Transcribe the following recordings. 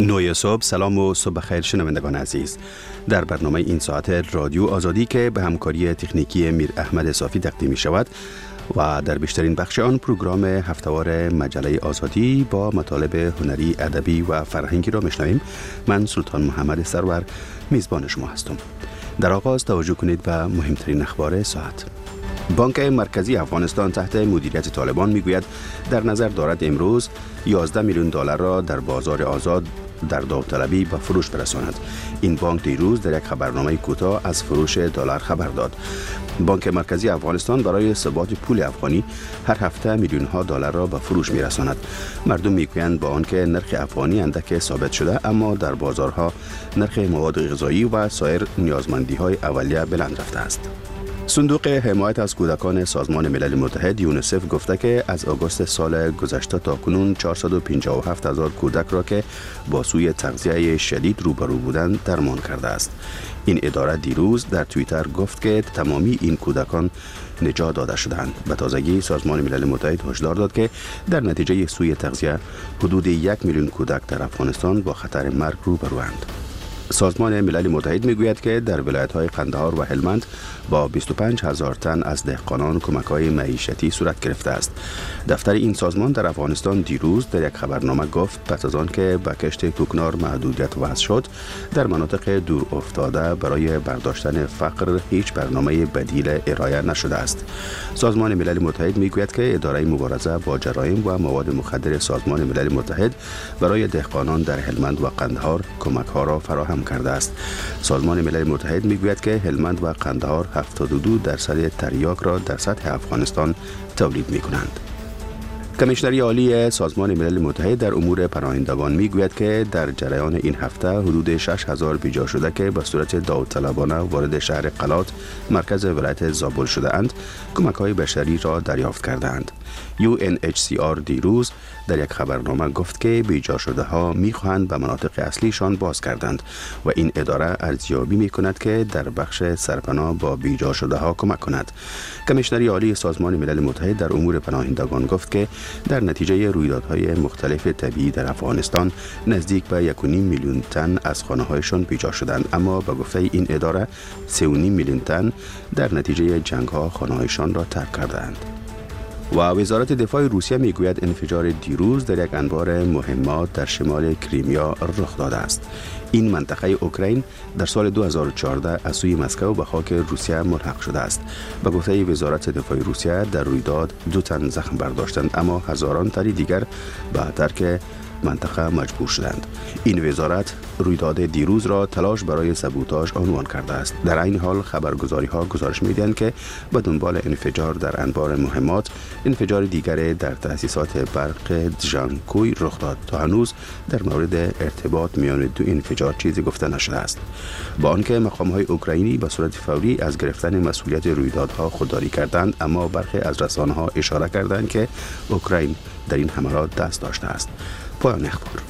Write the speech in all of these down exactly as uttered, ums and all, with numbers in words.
نوی صبح، سلام و صبح خیر شنوندگان عزیز. در برنامه این ساعت رادیو آزادی که به همکاری تکنیکی میر احمد صافی تقدیم می شود و در بیشترین بخش آن پروگرام هفتهوار مجله آزادی با مطالب هنری، ادبی و فرهنگی را میشنویم. من سلطان محمد سرور میزبان شما هستم. در آغاز توجه کنید به مهمترین اخبار ساعت. بانک مرکزی افغانستان تحت مدیریت طالبان میگوید در نظر دارد امروز یازده میلیون دلار را در بازار آزاد در داوطلبی به فروش برساند. این بانک دیروز در یک خبرنامه کوتاه از فروش دلار خبر داد. بانک مرکزی افغانستان برای ثبات پول افغانی هر هفته میلیون ها دلار را به فروش میرساند. مردم میگویند با آنکه نرخ افغانی اندک ثابت شده، اما در بازارها نرخ مواد غذایی و سایر نیازمندی های اولیه بلند رفته است. صندوق حمایت از کودکان سازمان ملل متحد یونیسف گفته که از آگوست سال گذشته تا کنون چهارصد و پنجاه و هفت هزار کودک را که با سوء تغذیه شدید روبرو بودند درمان کرده است. این اداره دیروز در توییتر گفت که تمامی این کودکان نجات داده شدند. به تازگی سازمان ملل متحد هشدار داد که در نتیجه سوء تغذیه حدود یک میلیون کودک در افغانستان با خطر مرگ روبروند. سازمان ملل متحد میگوید که در ولایت‌های قندهار و هلمند با بیست و پنج هزار تن از دهقانان کمک‌های معیشتی صورت گرفته است. دفتر این سازمان در افغانستان دیروز در یک خبرنامه گفت پس از آن که به کشت کوکنار محدودیت وضع شد، در مناطق دور افتاده برای برداشتن فقر هیچ برنامه بدیل ارائه نشده است. سازمان ملل متحد میگوید که اداره مبارزه با جرایم و مواد مخدر سازمان ملل متحد برای دهقانان در هلمند و قندهار کمک‌ها را فراهم کرده است. سازمان ملل متحد میگوید که هلمند و قندهار هفتاد و دو درصد تریاک را در سطح افغانستان تولید میکنند. کمیشنری عالی سازمان ملل متحد در امور پناهندگان میگوید که در جریان این هفته حدود شش هزار بیجا شده که به صورت داوطلبانه وارد شهر قلات مرکز ولایت زابل شده اند کمک‌های بشری را دریافت کردند. یو ان اچ سی آر دیروز در یک خبرنامه گفت که بیجا شده ها میخواهند به مناطق اصلیشان باز کردند و این اداره ارزیابی میکند که در بخش سرپناه با بیجا شده ها کمک کند. کمیشنری عالی سازمان ملل متحد در امور پناهندگان گفت که در نتیجه رویدادهای مختلف طبیعی در افغانستان نزدیک به یک و نیم میلیون تن از خانه‌هایشان بیجا شدند، اما به گفته این اداره سه و نیم میلیون تن در نتیجه جنگ‌ها خانه‌هایشان را ترک کردند. و وزارت دفاع روسیه میگوید انفجار دیروز در یک انبار مهمات در شمال کریمیا رخ داده است. این منطقه اوکراین در سال دو هزار و چهارده از سوی مسکو به خاک روسیه ملحق شده است. به گفته وزارت دفاع روسیه در رویداد دو تن زخم برداشتند، اما هزاران تن دیگر به ترک منطقه مجبور شدند. این وزارت رویداد دیروز را تلاش برای سبوتاژ عنوان کرده است. در این حال خبرگزاری ها گزارش می‌دهند که به دنبال انفجار در انبار مهمات، انفجار دیگر در تأسیسات برق دژانکوی رخ داد. تا هنوز در مورد ارتباط میان دو انفجار چیزی گفته نشده است. با آنکه مقام‌های اوکراینی به صورت فوری از گرفتن مسئولیت رویدادها خودداری کردند، اما برخی از رسانه‌ها اشاره کردند که اوکراین در این حملات دست داشته است. پایان اخبار.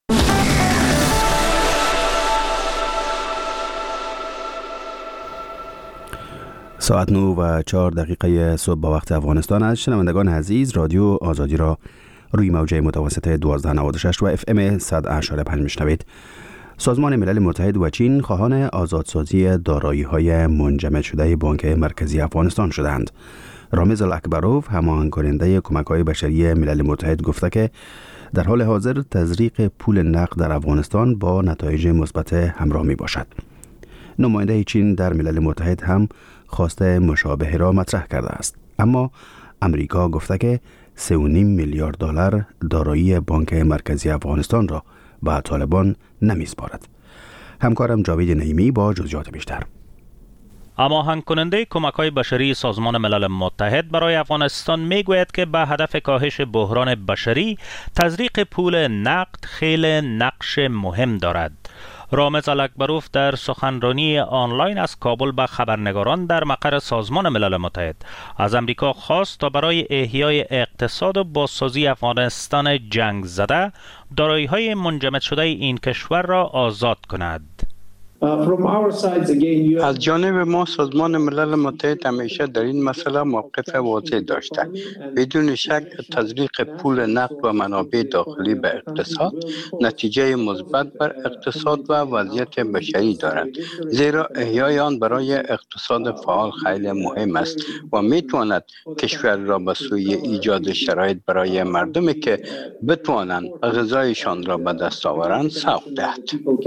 ساعت نو و چهار دقیقه صبح با وقت افغانستان است. شنوندگان عزیز، رادیو آزادی را روی موجه متوسط دوازده نود و شش و اف ام صد و اشاره پنج میشنوید. سازمان ملل متحد و چین خواهان آزادسازی دارایی‌های منجمد شده بانک مرکزی افغانستان شدند. رامز الاکبروف، هماهنگ کننده کمک‌های بشری ملل متحد، گفته که در حال حاضر تزریق پول نقد در افغانستان با نتایج مثبت همراه می باشد. نماینده چین در ملل متحد هم خواست مشابه را مطرح کرده است، اما امریکا گفته که سه و نیم میلیارد دلار دارایی بانک مرکزی افغانستان را به طالبان نمی‌سپارد. همکارم جاوید نعیمی با جزئیات بیشتر. هماهنگ کننده کمک‌های بشری سازمان ملل متحد برای افغانستان میگوید که به هدف کاهش بحران بشری تزریق پول نقد خیلی نقش مهم دارد. رامز الاکبروف در سخنرانی آنلاین از کابل به خبرنگاران در مقر سازمان ملل متحد از امریکا خواست تا برای احیای اقتصاد و بازسازی افغانستان جنگ زده دارایی‌های منجمد شده این کشور را آزاد کند. از جانب ما سازمان ملل متحد همیشه در این مسئله موقف واضح داشته. بدون شک تزریق پول نقد و منابع داخلی به اقتصاد نتیجه مثبت بر اقتصاد و وضعیت بشری دارد، زیرا احیای آن برای اقتصاد فعال خیلی مهم است و میتواند کشور را به سوی ایجاد شرایط برای مردمی که بتوانند غذایشان را به دست آورند سوق دهد.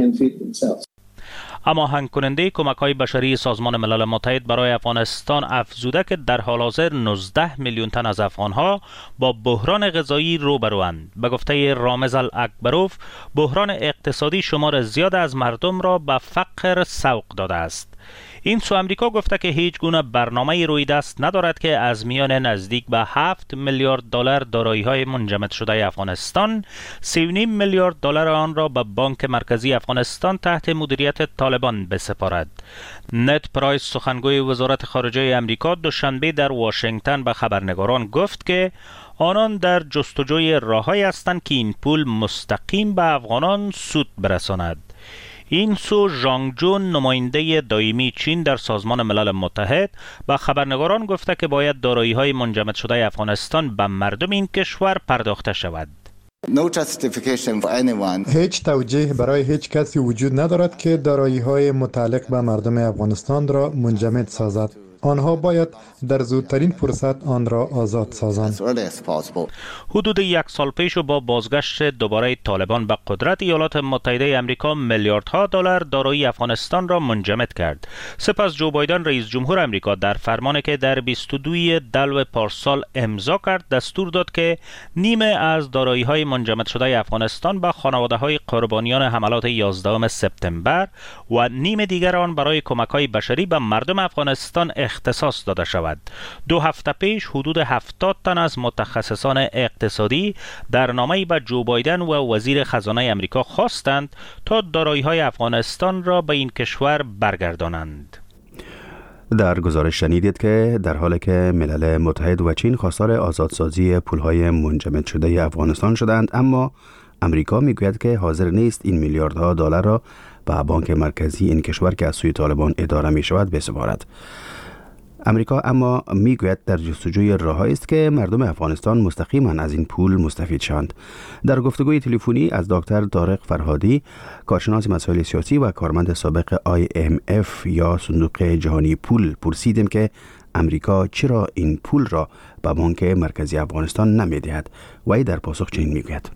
اما هماهنگ کننده کمک‌های بشری سازمان ملل متحد برای افغانستان افزوده که در حال حاضر نوزده میلیون تن از افغانها با بحران غذایی روبروند. به گفته رامز الاکبروف، بحران اقتصادی شمار زیاد از مردم را به فقر سوق داده است. این سو امریکا گفته که هیچ گونه برنامه روی دست ندارد که از میان نزدیک به هفت میلیارد دلار دارایی‌های منجمد شده افغانستان، سه و نیم میلیارد دلار آن را به بانک مرکزی افغانستان تحت مدیریت طالبان بسپارد. نت پرایس سخنگوی وزارت خارجه امریکا دوشنبه در واشنگتن به خبرنگاران گفت که آنان در جستجوی راه‌هایی هستند که این پول مستقیم به افغانان سود برساند. این سو ژانگ جون، نماینده دائمی چین در سازمان ملل متحد، به خبرنگاران گفته که باید دارایی‌های منجمد شده افغانستان به مردم این کشور پرداخته شود. هیچ توجیه برای هیچ کسی وجود ندارد که دارایی‌های متعلق به مردم افغانستان را منجمد سازد. آنها باید در زودترین فرصت آن را آزاد سازند. حدود یک سال پیش و با بازگشت دوباره طالبان به قدرت، ایالات متحده آمریکا میلیاردها دلار دارایی افغانستان را منجمد کرد. سپس جو بایدن رئیس جمهور آمریکا در فرمانی که در بیست و دو دلو پارسال امضا کرد دستور داد که نیمه از دارایی‌های منجمد شده افغانستان به خانواده‌های قربانیان حملات یازدهم سپتامبر و نیم دیگر آن برای کمک‌های بشری به مردم افغانستان اختصاص داده شود. دو هفته پیش حدود هفتاد تن از متخصصان اقتصادی در نامه‌ای به جو بایدن و وزیر خزانه آمریکا خواستند تا دارایی‌های افغانستان را به این کشور برگردانند. در گزارش شنیدید که در حالی که ملل متحد و چین خواستار آزادسازی پول‌های منجمد شده افغانستان شدند، اما امریکا میگوید که حاضر نیست این میلیاردها دلار را به بانک مرکزی این کشور که از سوی طالبان اداره می شود بسپارد. امریکا اما میگوید در جستجوی راه‌هایی است که مردم افغانستان مستقیما از این پول مستفید شوند. در گفتگوی تلفنی از دکتر طارق فرهادی، کارشناس مسائل سیاسی و کارمند سابق آی ام اف یا صندوق جهانی پول، پرسیدیم که امریکا چرا این پول را به بانک مرکزی افغانستان نمی‌دهد و ای در پاسخ چنین میگوید: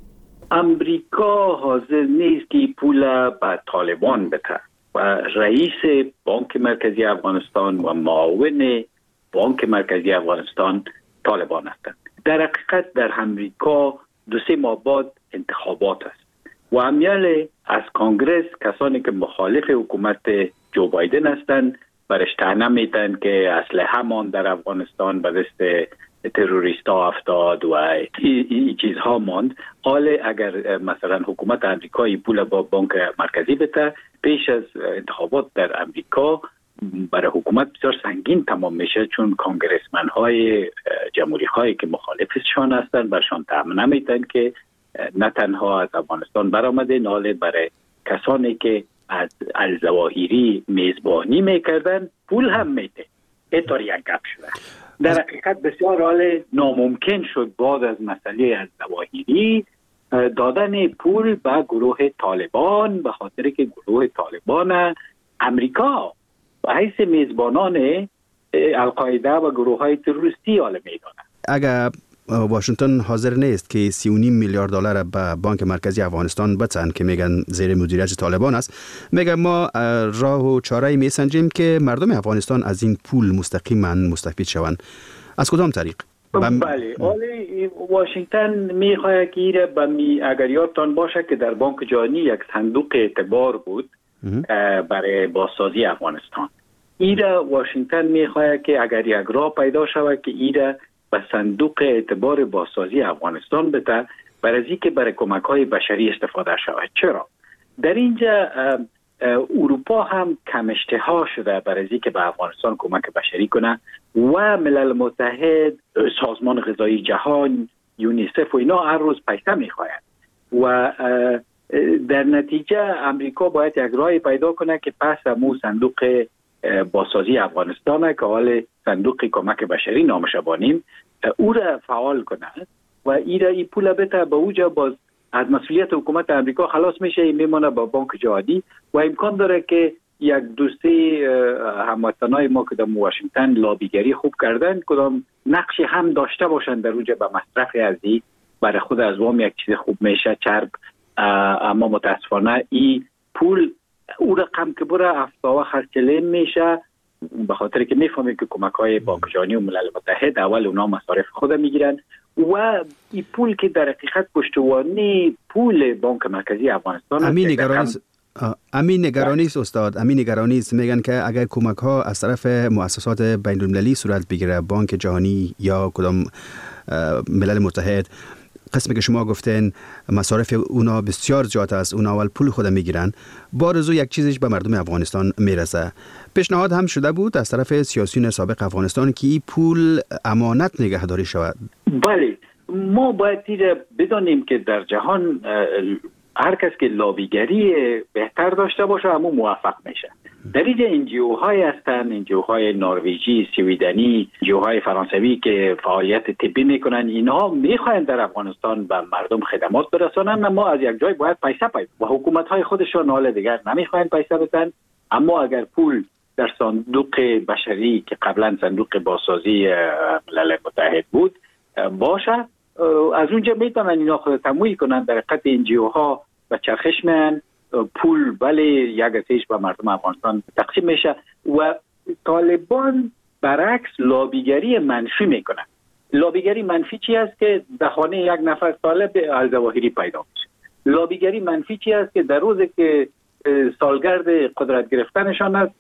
امریکا حاضر نیست که پول به طالبان بده و رئیس بانک مرکزی افغانستان و معاون بانک مرکزی افغانستان طالبان هستند. در حقیقت در امریکا دو سه ماه بعد انتخابات است و امیال از کانگرس کسانی که مخالف حکومت جو بایدن هستند برش طعنه میتن که اسلحه مان در افغانستان به دست تروریست ها افتاد و این چیزها ماند. حال اگر مثلا حکومت امریکایی پول با بانک مرکزی بده، پیش از انتخابات در امریکا برای حکومت بسیار سنگین تمام میشه، چون کانگرسمن های جمهوری هایی که مخالفشان هستند برشان طعنه میتن که نه تنها از افغانستان برآمده، ناله برای کسانی که از الظواهری میزبانی میکردن پول هم میده. اینطور یک گپ شده. در حقیقت بسیار حال ناممکن شد بعد از مسئله از ظواهری دادن پول به گروه طالبان، به خاطر که گروه طالبان امریکا به حیث میزبانان القاعده و گروه های تروریستی حال میدانند. اگر واشنگتن حاضر نیست که سی و نیم میلیارد دلار به بانک مرکزی افغانستان بتن که میگن زیر مدیریت طالبان است، میگن ما راه و چاره‌ای میسنجیم که مردم افغانستان از این پول مستقیما مستفید شوند. از کدام طریق؟ بم... بله، ولی واشنگتن میخواد که ایره بمی اگر یادتان باشه که در بانک جهانی یک صندوق اعتبار بود برای بازسازی افغانستان. ایره واشنگتن میخواد که اگر یک راه پیدا شود که ایره به صندوق اعتبار بازسازی افغانستان بده، برای اینکه برای کمک‌های بشری استفاده شود. چرا؟ در اینجا اروپا هم کم اشتها شده برای اینکه به افغانستان کمک بشری کنه و ملل متحد، سازمان غذایی جهان، یونیسف و اینا هر روز پیسه میخواهند و در نتیجه امریکا باید یک راه پیدا کنه که پس امو صندوق بازسازی افغانستان که حال صندوق کمک بشری نامش بانیم او را فعال کنه و ای را ای پول بده به اوجا باز از مسئولیت حکومت امریکا خلاص میشه، میمونه با بانک جهادی و امکان داره که یک دوستی هموطنای ما که در واشنگتن لابیگری خوب کردن کدام نقش هم داشته باشند در اوجا به مصرف ارزی برای خود از وام یک چیز خوب میشه چرب. اما متاسفانه این پول او رقم که بره افتاوه خرچله میشه به خاطر که میفهمیم که کمک های بانک جهانی و ملل متحد اول اونا مصارف خود میگیرن و این پول که در حقیقت پشتوانه پول بانک مرکزی افغانستان امین نگرانی امین نگرانی است استاد، امین نگرانی است. میگن که اگر کمک ها از طرف مؤسسات بین المللی صورت بگیره، بانک جهانی یا کدام ملل متحد، قسمی که شما گفتین مصارف اونا بسیار زیاد است، اونا اول پول خود میگیرن، بارزو یک چیزش به مردم افغانستان میرسه. پیشنهاد هم شده بود از طرف سیاسیون سابق افغانستان که این پول امانت نگهداری شود. بله، ما باید بدانیم که در جهان هر کس که لابیگری بهتر داشته باشه همون موفق میشه. در اینجا انجیو های هستن، انجیو های نروژی، سویدنی، انجیو های فرانسوی که فعالیت طبی میکنن، اینها میخواین در افغانستان به مردم خدمات برسانن، اما از یک جای باید پیسه پیدا و حکومت های خودشون حال دیگر نمیخواین پیسه بدن. اما اگر پول در صندوق بشری که قبلا صندوق بازسازی ملل متحد بود باشه، از اونجا میتونن اینا خود تمویل کنن. در حقیقت انجیو ها و چرخش میان پول بله یک اتیش به مردم افغانستان تقسیم میشه و طالبان برعکس لابیگری منفی میکنن. لابیگری منفی چی است که در خانه یک نفر طالب الظواهری پیدا میشه. لابیگری منفی چی است که در روزی که سالگرد قدرت گرفتنشان است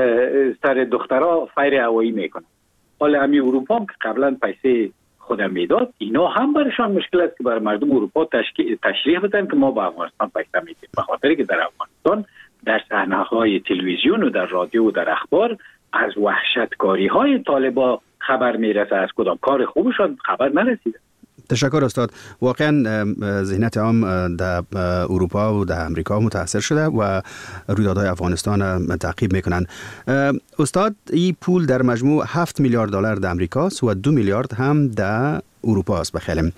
سر دخترها فیر هوایی میکنن. حالا همین اروپا هم که قبلا پیسه خودم میداد، اینا هم برشان مشکل است که برای مردم اروپا تشریح بدن که ما با افغانستان پیسه میدیم، به خاطر که در افغانستان در صحنه‌های تلویزیون و در رادیو و در اخبار از وحشتکاری های طالبا خبر میرسه، از کدام کار خوبشان خبر نرسیده. تشکر استاد. واقعا ذهنیت عام در اروپا و در امریکا متاثر شده و رویدادهای افغانستان تعقیب میکنن. استاد، این پول در مجموع هفت میلیارد دلار در امریکاست و دو میلیارد هم در اروپا است. بخیلم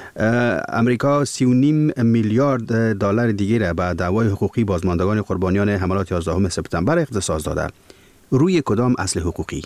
امریکا سی و نیم میلیارد دلار دیگه را به دعوای حقوقی بازماندگان قربانیان حملات یازدهم سپتامبر اختصاص داده. روی کدام اصل حقوقی؟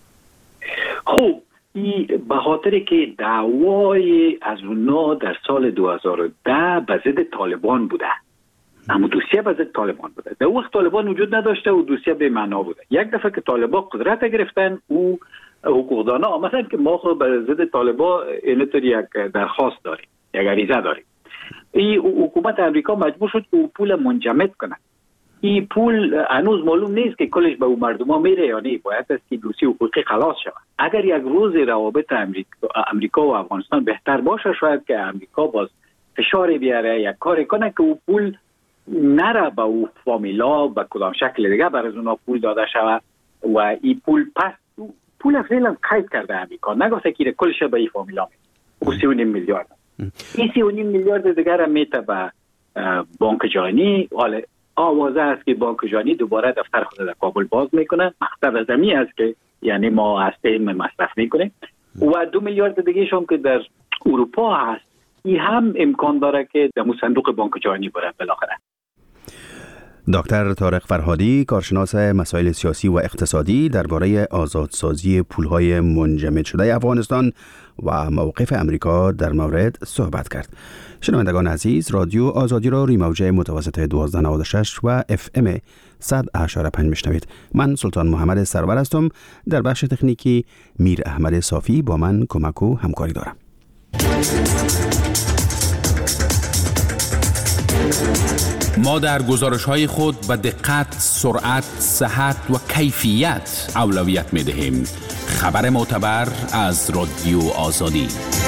خوب، به خاطر که دعوای از اونا در سال دو هزار و ده به ضد طالبان بوده، اما دوسیه به ضد طالبان بوده. در وقت طالبان وجود نداشته و دوسیه به معنا بوده. یک دفعه که طالبان قدرت گرفتن او حقوقدانا آمدن که ما خود به ضد طالبان اینطور یک درخواست داریم، یک عریضه داریم. این حکومت امریکا مجبور شد که پول منجمد کنه. این پول هنوز معلوم نیست که کلش به اون مردم ها میره یا نه، باید است که دوسیه حقوقی خلاص شود. اگر یک روز روابط امریکا, امریکا و افغانستان بهتر باشه، شاید که امریکا باز فشار بیاره، یک کاری کنه که او پول نره به او فامیلا به کدام شکل دیگه بر از اونا پول داده شود و این پول پس پول فعلا قید کرده امریکا، نگفته که کلش به این فامیلا میره. او سی و نیم میلیارد این سی و نیم میلیارد دیگر هم میته به بانک جهانی. حالا آوازه است که بانک جهانی دوباره دفتر خود در کابل باز میکنه. مقصد از زمین است که یعنی ما از تیم مصرف میکنیم و دو میلیارد دیگه شون که در اروپا هست، این هم امکان داره که در صندوق بانک جهانی بره بالاخره. دکتر طارق فرهادی، کارشناس مسائل سیاسی و اقتصادی، درباره آزادسازی پولهای منجمد شده افغانستان و موقف امریکا در مورد صحبت کرد. شنوندگان عزیز، رادیو آزادی را روی موج متوسط دوازده نود و شش و اف ام صد و هشت و پنج میشنوید. من سلطان محمد سرور هستم. در بخش تکنیکی میر احمد صافی با من کمک و همکاری دارم. ما در گزارش‌های خود به دقت، سرعت، صحت و کیفیت اولویت می‌دهیم. خبر معتبر از رادیو آزادی.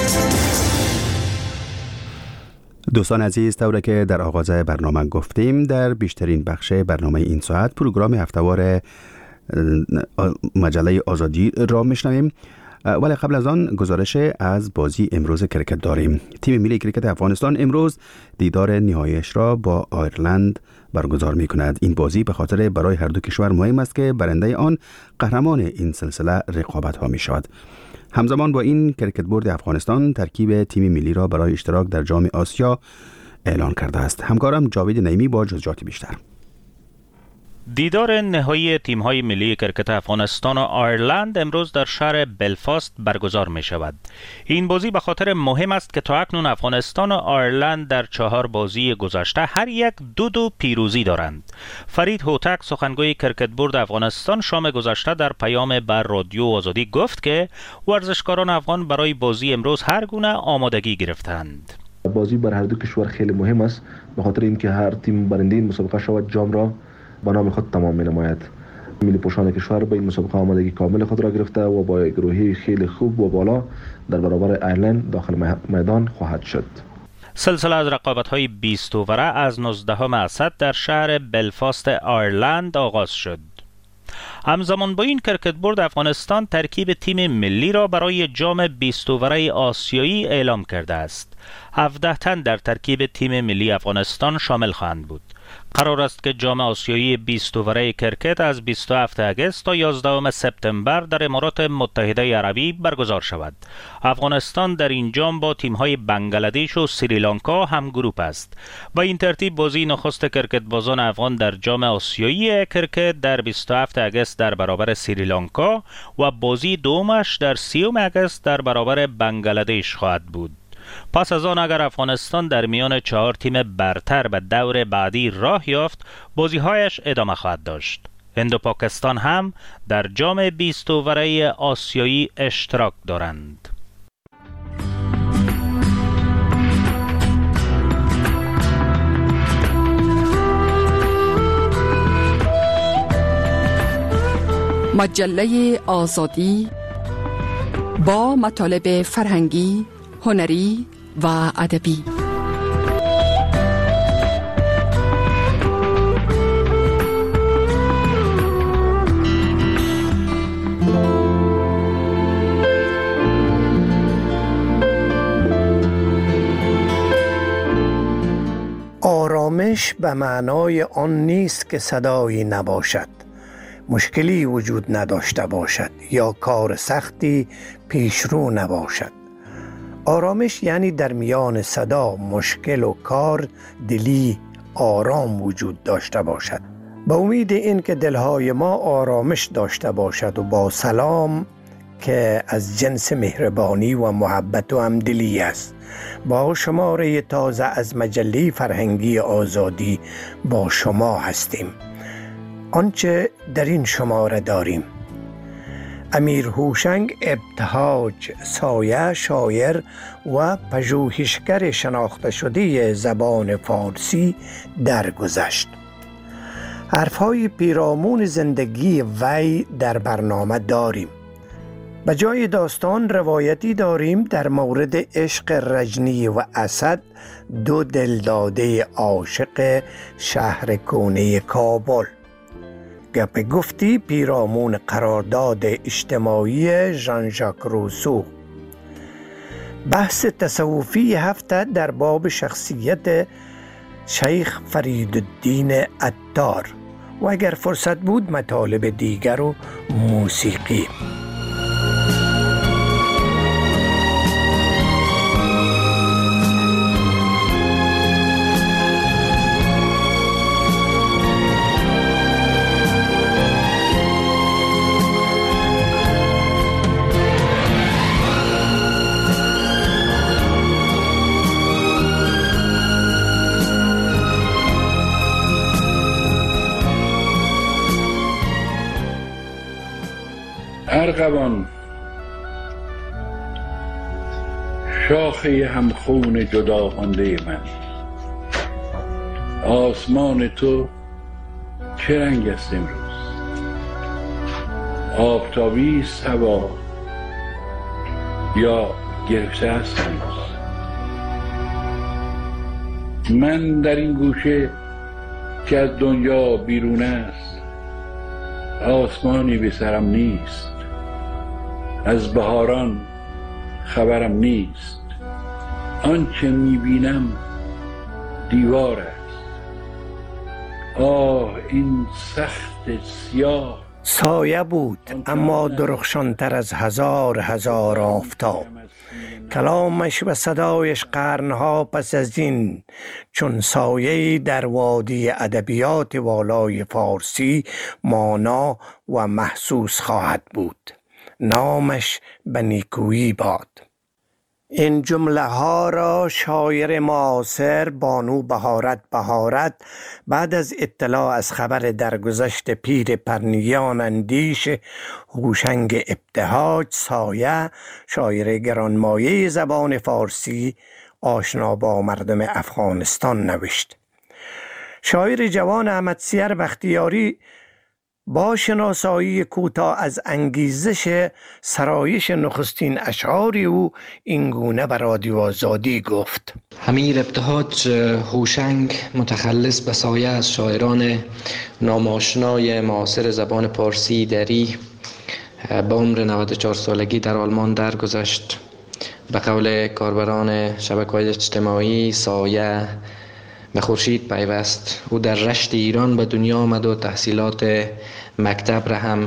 دوستان عزیز، طوری که در آغاز برنامه گفتیم، در بیشترین بخش برنامه این ساعت پروگرام هفته‌وار مجله آزادی را میشنویم. ولی قبل از آن گزارش از بازی امروز کرکت داریم. تیم ملی کرکت افغانستان امروز دیدار نهاییش را با آیرلند برگزار می کند. این بازی به خاطر برای هر دو کشور مهم است که برنده آن قهرمان این سلسله رقابت ها می شود. همزمان با این کرکت بورد افغانستان ترکیب تیم ملی را برای اشتراک در جام آسیا اعلان کرده است. همکارم جاوید نعیمی با جزئیات بیشتر. دیدار نهایی تیم‌های ملی کرکت افغانستان و آیرلند امروز در شهر بلفاست برگزار می شود. این بازی به خاطر مهم است که تا اکنون افغانستان و آیرلند در چهار بازی گذشته هر یک دو دو پیروزی دارند. فرید هوتک سخنگوی کرکت بورد افغانستان شام گذشته در پیام بر رادیو آزادی گفت که ورزشکاران افغان برای بازی امروز هر گونه آمادگی گرفتند. بازی بر هر دو کشور خیلی مهم است به خاطر اینکه هر تیم برنده این مسابقه شود جام را با نام خود تمام می نماید. ملی پوشان کشور با این مسابقه آمادگی کامل خود را گرفته و با گروهی خیلی خوب و بالا در برابر آیرلند داخل میدان خواهد شد. سلسله از رقابت‌های بیست اووره از نوزدهم اسد در شهر بلفاست آیرلند آغاز شد. همزمان با این کرکت بورد افغانستان ترکیب تیم ملی را برای جام بیست اووره آسیایی اعلام کرده است. هفده تن در ترکیب تیم ملی افغانستان شامل خواهند بود. قرار است که جام آسیایی بیست اووره کرکت از بیست و هفتم اگست تا یازدهم سپتامبر در امارات متحده عربی برگزار شود. افغانستان در این جام با تیم‌های بنگلادش و سریلانکا هم گروپ است. با این ترتیب بازی نخست کرکت بازان افغان در جام آسیایی کرکت در بیست و هفتم اگست در برابر سریلانکا و بازی دومش در سیوم اگست در برابر بنگلادش خواهد بود. پس از آن اگر افغانستان در میان چهار تیم برتر به دور بعدی راه یافت، بازی‌هایش ادامه خواهد داشت. هند و پاکستان هم در جام بیست اووره آسیایی اشتراک دارند. مجله آزادی با مطالب فرهنگی، هنری و ادبی. آرامش به معنای آن نیست که صدایی نباشد، مشکلی وجود نداشته باشد یا کار سختی پیشرو نباشد. آرامش یعنی در میان صدا، مشکل و کار دلی آرام وجود داشته باشد. با امید این که دلهای ما آرامش داشته باشد و با سلام که از جنس مهربانی و محبت و همدلی است. با شماره تازه از مجله فرهنگی آزادی با شما هستیم. آنچه در این شماره داریم: امیر هوشنگ ابتهاج سایه شاعر و پژوهشگر شناخته شده زبان فارسی درگذشت. حرفهای پیرامون زندگی وی در برنامه داریم. به جای داستان روایتی داریم در مورد عشق رجنی و اسد، دو دلداده عاشق شهر کونه کابل. گپ گفتی پیرامون قرارداد اجتماعی ژان ژاک روسو. بحث تصوفی هفته در باب شخصیت شیخ فریدالدین عطار و اگر فرصت بود مطالب دیگر و موسیقی. ارغوان شاخه همخون جدا مانده من، آسمان تو چه رنگ است امروز؟ آفتابی است هوا یا گرفته است هنوز؟ من در این گوشه که از دنیا بیرون است، آسمانی به سرم نیست. از بهاران خبرم نیست. آنچه میبینم دیوار است. آه این سخت سیاه. سایه بود اما درخشانتر از هزار هزار آفتاب. کلامش و صدایش قرنها پس از این چون سایه در وادی ادبیات والای فارسی مانا و محسوس خواهد بود. نامش به نیکویی باد. این جمله ها را شاعر معاصر بانو بهارت بهارت بعد از اطلاع از خبر درگذشت پیر پرنیان اندیش هوشنگ ابتهاج سایه، شاعر گرانمایه زبان فارسی آشنا با مردم افغانستان نوشت. شاعر جوان احمد سیر بختیاری با شناسایی کوتاه از انگیزش سرایش نخستین اشعار او اینگونه به رادیو آزادی گفت: امیر ابتهاج هوشنگ متخلص به سایه از شاعران ناماشنای معاصر زبان پارسی دری به عمر نود و چهار سالگی در آلمان درگذشت. به قول کاربران شبکه‌های اجتماعی سایه به خورشید پیوست. او در رشت ایران به دنیا آمد و تحصیلات مکتب را هم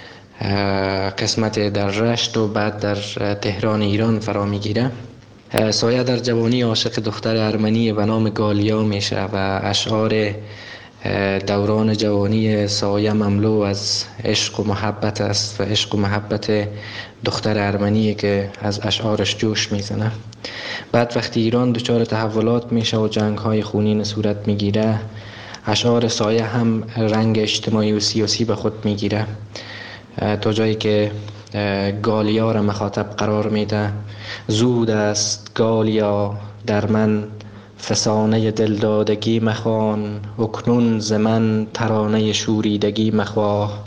قسمت در رشت و بعد در تهران ایران فرا میگیره. سایه در جوانی عاشق دختر ارمنی به نام گالیا میشه و اشعار دوران جوانی سایه مملو از عشق و محبت است و عشق و محبت دختر ارمنی که از اشعارش جوش میزنه. بعد وقتی ایران دچار تحولات میشه و جنگ‌های خونین صورت میگیره، اشعار سایه هم رنگ اجتماعی و سیاسی به خود میگیره تا جایی که گالیا را مخاطب قرار میده. زود است گالیا در من فسانه دلدادگی مخوان، اکنون ز من ترانه شوریدگی مخواه.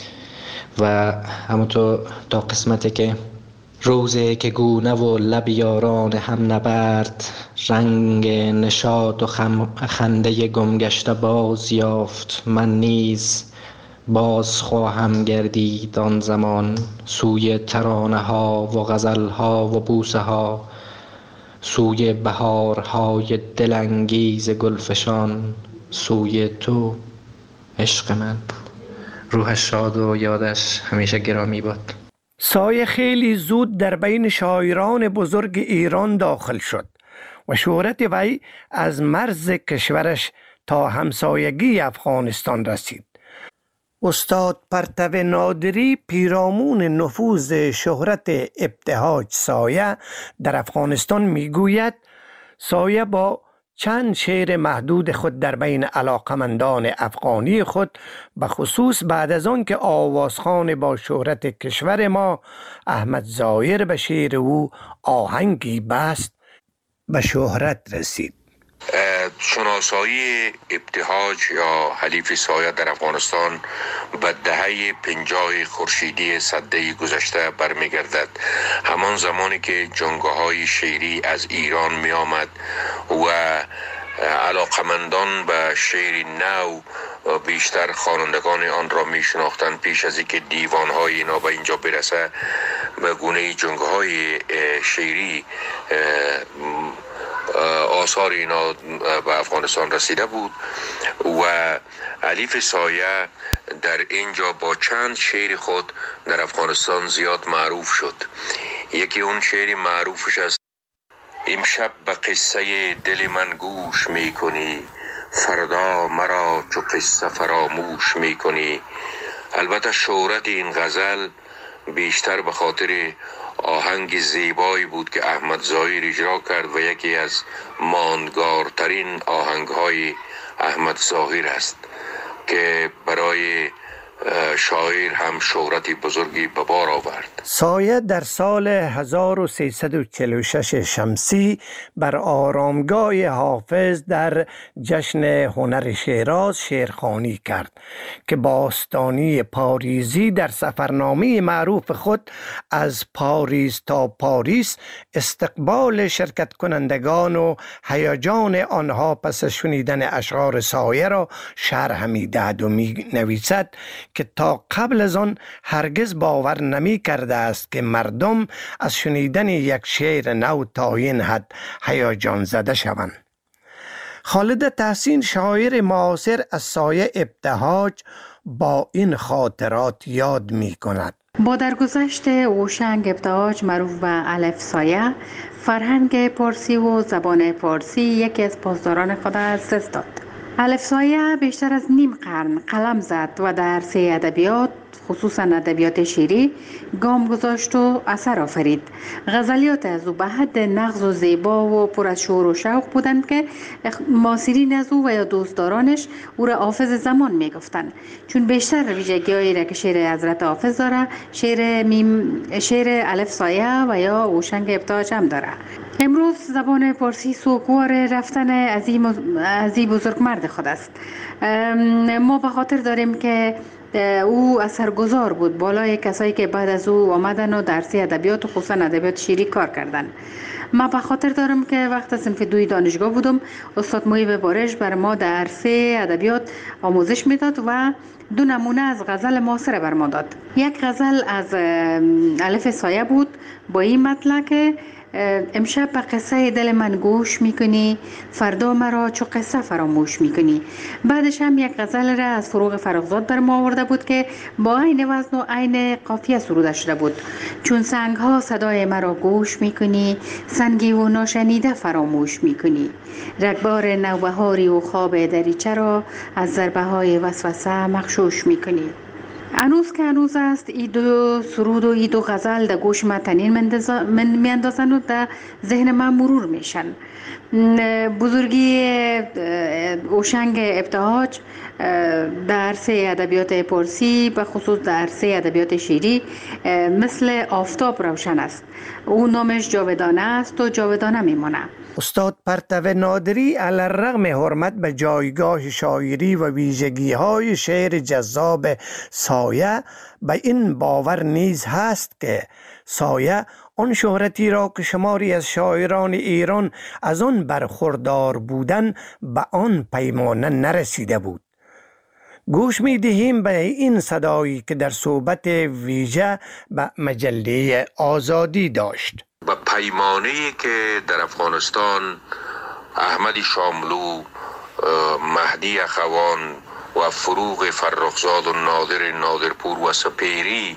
و همونطور تا قسمتی که روزه که گونه و لب یاران هم نبرد، رنگ نشاط و خنده گمگشته باز یافت. من نیز باز خواهم گردید آن زمان، سوی ترانه ها و غزل ها و بوسه ها، سوی بهارهای دلانگیز گلفشان، سوی تو عشق من. روحش شاد و یادش همیشه گرامی باد. سایه خیلی زود در بین شاعران بزرگ ایران داخل شد و شهرت وی از مرز کشورش تا همسایگی افغانستان رسید. استاد پرتو نادری پیرامون نفوذ شهرت ابتهاج سایه در افغانستان میگوید سایه با چند شعر محدود خود در بین علاقمندان افغانی خود به خصوص بعد از آن که آوازخوان با شهرت کشور ما احمد ظاهر به شعر او آهنگی بست به شهرت رسید. شناسایی ابتهاج یا حلیف سایه در افغانستان به دهه پنجاه خورشیدی سده گذشته برمیگردد. همان زمانی که جنگاه‌های شعری از ایران می آمد و علاقمندان به شعر نو بیشتر خوانندگان آن را می شناختند. پیش از اینکه دیوان‌های اینا به اینجا برسه به گونه جنگاه‌های شعری آثار اینا به افغانستان رسیده بود و حلیف سایه در اینجا با چند شعر خود در افغانستان زیاد معروف شد. یکی اون شعر معروفش است: امشب به قصه دل من گوش می کنی، فردا مرا چو قصه فراموش می کنی. البته شهرت این غزل بیشتر به خاطر آهنگ زیبایی بود که احمد ظاهر اجرا کرد و یکی از ماندگارترین آهنگ‌های احمد ظاهر است که برای شاعر هم شهرتی بزرگی به بار آورد. سایه در سال هزار و سیصد و چهل و شش شمسی بر آرامگاه حافظ در جشن هنر شیراز شعرخوانی کرد که باستانی پاریزی در سفرنامه معروف خود از پاریس تا پاریس استقبال شرکت کنندگان و هیجان آنها پس از شنیدن اشعار سایه را شرح می دهد و می نویسد که تا قبل از آن هرگز باور نمی کرده است که مردم از شنیدن یک شعر نو تا این حد هیجان زده شوند. خالد تحسین شاعر معاصر از سایه ابتهاج با این خاطرات یاد می کند. با درگذشت هوشنگ ابتهاج معروف به الف سایه، فرهنگ پارسی و زبان پارسی یکی از پاسداران خود از دست داد. الف سایه بیشتر از نیم قرن قلم زد و در عرصه ادبیات، خصوصا ادبیات شعری، گام گذاشت و اثر آفرید. غزلیات از او به حد نغز و زیبا و پر از شور و شوق بودند که معاصرین از او و یا دوستدارانش او را حافظ زمان می گفتند، چون بیشتر ویژگی‌هایی را که شعر حضرت حافظ داره شعر میم شعر الف سایه و یا هوشنگ ابتهاج هم داره. امروز زبان پارسی سوگوار رفتن عظیم عظیم بزرگمرد خود است. ما به خاطر داریم که او اثرگذار بود بالای کسایی که بعد از او آمدن و درسی ادبیات و خصوصا ادبیات شعری کار کردن. ما به خاطر دارم که وقت صنف دوی دانشگاه بودم، استاد محیب بارش بر ما در عرصه ادبیات آموزش میداد و دو نمونه از غزل معاصر بر ما داد. یک غزل از الف سایه بود با این مطلع که امشب به قصه دل من گوش میکنی، فردا مرا چو قصه فراموش میکنی. بعدش هم یک غزل را از فروغ فرخزاد بر ما آورده بود که با عین وزن و عین قافیه سروده شده بود. چون سنگ ها صدای مرا گوش میکنی، سنگی و ناشنیده فراموش میکنی. رگبار نوبهاری و خواب دریچه را از ضربه های وسوسه مغشوش میکنی. هنوز که هنوز است ای دو سرود و ای دو غزل در گوش من تنین میاندازن و در ذهن من مرور میشن. بزرگی هوشنگ ابتهاج در عرصه ادبیات پارسی به خصوص در عرصه ادبیات شعری مثل آفتاب روشن است. او نامش جاودانه است و جاودانه میمونه. استاد پرتو نادری علی الرغم حرمت به جایگاه شاعری و ویژگی‌های شعر جذاب سایه به این باور نیز هست که سایه آن شهرتی را که شماری از شاعران ایران از آن برخوردار بودن به آن پیمانه نرسیده بود. گوش می دهیم به این صدایی که در صحبت ویژه به مجله آزادی داشت. و پیمانه‌ای که در افغانستان احمد شاملو، مهدی اخوان و فروغ فرخزاد و نادر نادرپور و سپیری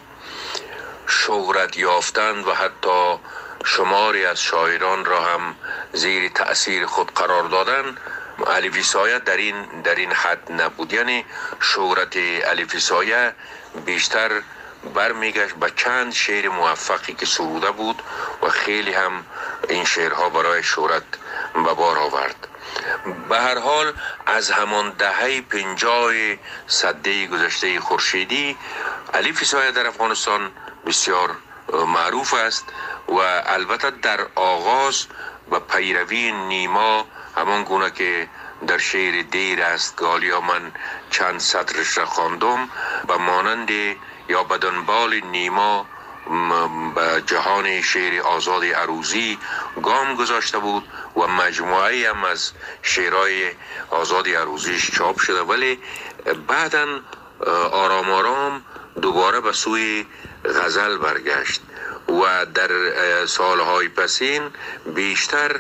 شهرت یافتند و حتی شماری از شاعران را هم زیر تأثیر خود قرار دادند، الف سایه در این در این حد نبود. یعنی شهرت الف سایه بیشتر برمیگشت به چند شعر موفقی که سروده بود و خیلی هم این شعرها برای شهرت به بار آورد. به هر حال از همان دهه پنجاه سده گذشته خورشیدی الف سایه در افغانستان بسیار معروف است و البته در آغاز و پیروی نیما، همان گونه که در شعر دیر است گالیا من چند سطرش را خواندم، به مانند یا به دنبال نیما به جهان شعر آزاد عروضی گام گذاشته بود و مجموعه هم از شعرهای آزاد عروضیش چاپ شده، ولی بعداً آرام آرام دوباره به سوی غزل برگشت و در سالهای پسین بیشتر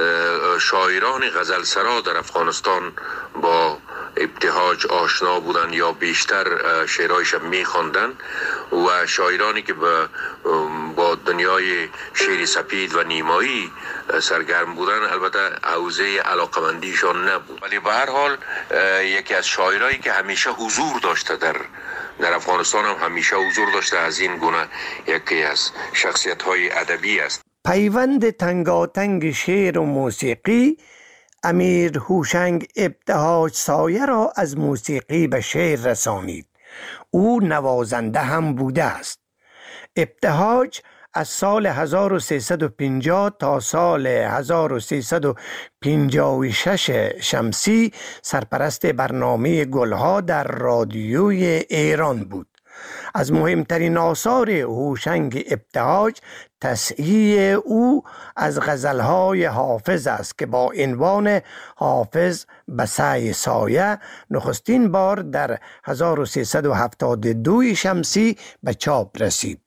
شاعران غزل سرا در افغانستان با ابتهاج آشنا بودن یا بیشتر شعرهایش میخواندن و شاعرانی که با دنیای شعر سپید و نیمایی سرگرم بودن البته حوزه علاقمندیشان نبود، ولی به هر حال یکی از شاعرایی که همیشه حضور داشته در در افغانستان هم همیشه حضور داشته از این گونه یکی از شخصیت‌های ادبی است. پیوند تنگاتنگ شعر و موسیقی امیر هوشنگ ابتهاج سایه را از موسیقی به شعر رسانید. او نوازنده هم بوده است. ابتهاج از سال هزار و سیصد و پنجاه تا سال هزار و سیصد و پنجاه و شش شمسی سرپرست برنامه گلها در رادیوی ایران بود. از مهمترین آثار هوشنگ ابتهاج تصحیح او از غزلهای حافظ است که با عنوان حافظ به سعی سایه نخستین بار در هزار و سیصد و هفتاد و دو شمسی به چاپ رسید.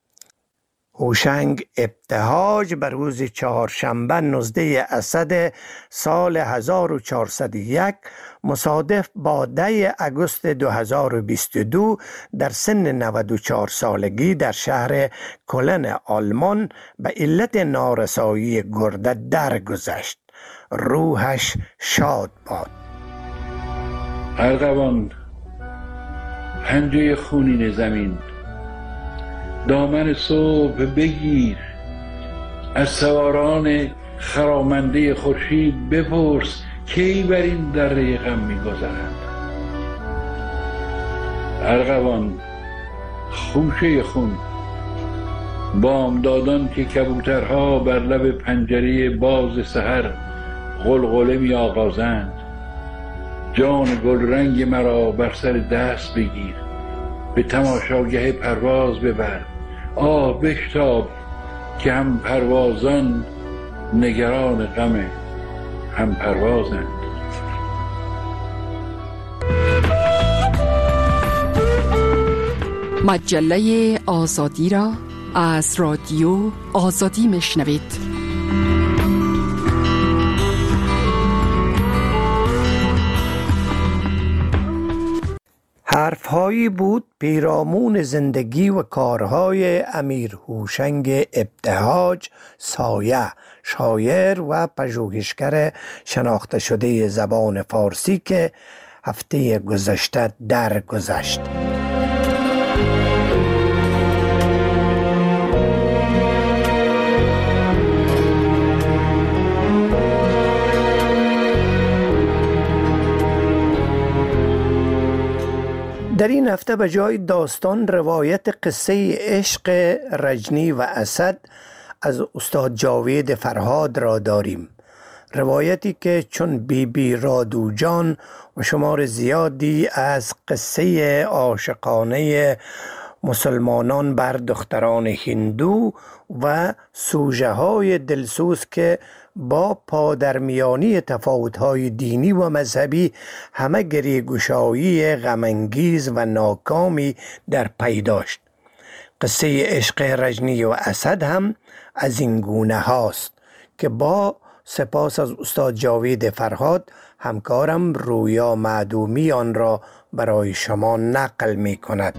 هوشنگ ابتهاج بر روز چهارشنبه نوزده اسد سال هزار و چهارصد و یک مصادف با ده آگوست دو هزار و بیست و دو در سن نود و چهار سالگی در شهر کلن آلمان به علت نارسایی گرده درگذشت. روحش شاد باد. ارغوان، پنجه خونین زمین، دامن صبح بگیر، از سواران خرامنده خورشید بپرس کی بر این دره غم می‌گذرند. ارغوان، خوشه خون، بامدادان که کبوترها بر لب پنجره باز سحر غلغله می آغازند. جان گل رنگ مرا بر سر دست بگیر، به تماشاگه پرواز ببر. آه بشتاب که هم پروازان نگران غم هم پروازند. مجله آزادی را از رادیو آزادی میشنوید. حرفهایی بود پیرامون زندگی و کارهای امیر هوشنگ ابتهاج سایه، شاعر و پژوهشگر شناخته شده زبان فارسی که هفته گذشته درگذشت. در این هفته به جای داستان روایت قصه عشق رجنی و اسد از استاد جاوید فرهاد را داریم. روایتی که چون بی بی رادو جان و شمار زیادی از قصه عاشقانه مسلمانان بر دختران هندو و سوژه های دلسوز که با پادرمیانی تفاوت‌های دینی و مذهبی همه گریه‌گشایی غم‌انگیز و ناکامی در پی داشت. قصه عشق رجنی و اسد هم از این گونه هاست که با سپاس از استاد جاوید فرهاد همکارم رویا معدومی آن را برای شما نقل می کند.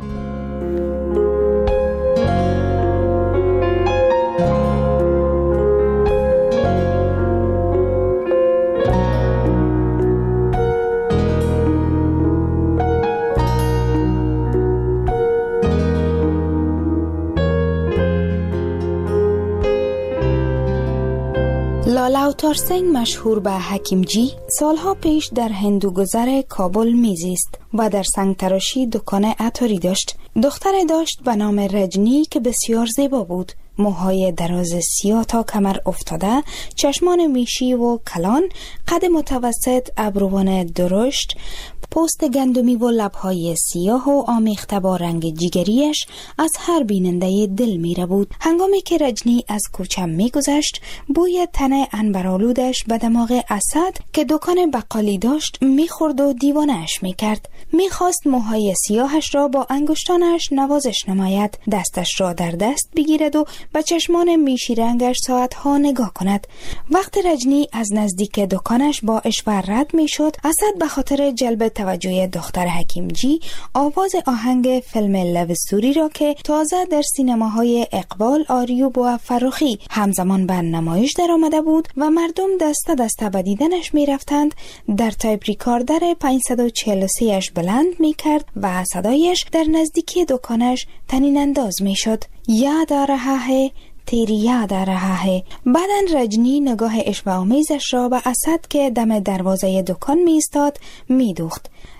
لالا اوتارسنگ مشهور به حکیمجی سالها پیش در هندوگذر کابل میزیست و در سنگ تراشی دکان عطاری داشت. دختر داشت به نام رجنی که بسیار زیبا بود. موهای دراز سیاه تا کمر افتاده، چشمان میشی و کلان، قد متوسط، ابروان درشت، پوست گندمی و لبهای سیاه و آمیخته با رنگ جیگریش از هر بیننده دل میره بود. هنگامی که رجنی از کوچه میگذشت، بوی تن عنبرآلودش به دماغ اسد که دکان بقالی داشت میخورد و دیوانه‌اش میکرد. میخواست موهای سیاهش را با انگشتانش نوازش نماید، دستش را در دست بگیرد و به چشمان میشی رنگش ساعتها نگاه کند. وقت رجنی از نزدیک دکانش با اشوه رد میشد، اسد به خاطر جلب توجه دختر حکیمجی آواز آهنگ فیلم لوستوری را که تازه در سینماهای اقبال، آریوب و فروخی همزمان به نمایش در آمده بود و مردم دسته دسته به دیدنش می رفتند، در تایپ ریکاردر پانصد و چهل و سه اش بلند می کرد و صدایش در نزدیکی دکانش طنین انداز می شد. یاد آ رها ہے تیری یاد آ رها ہے. بعدن رجنی نگاه اشوه‌آمیزش را به اسد که دم دروازه دکان می ایستاد می دوخت.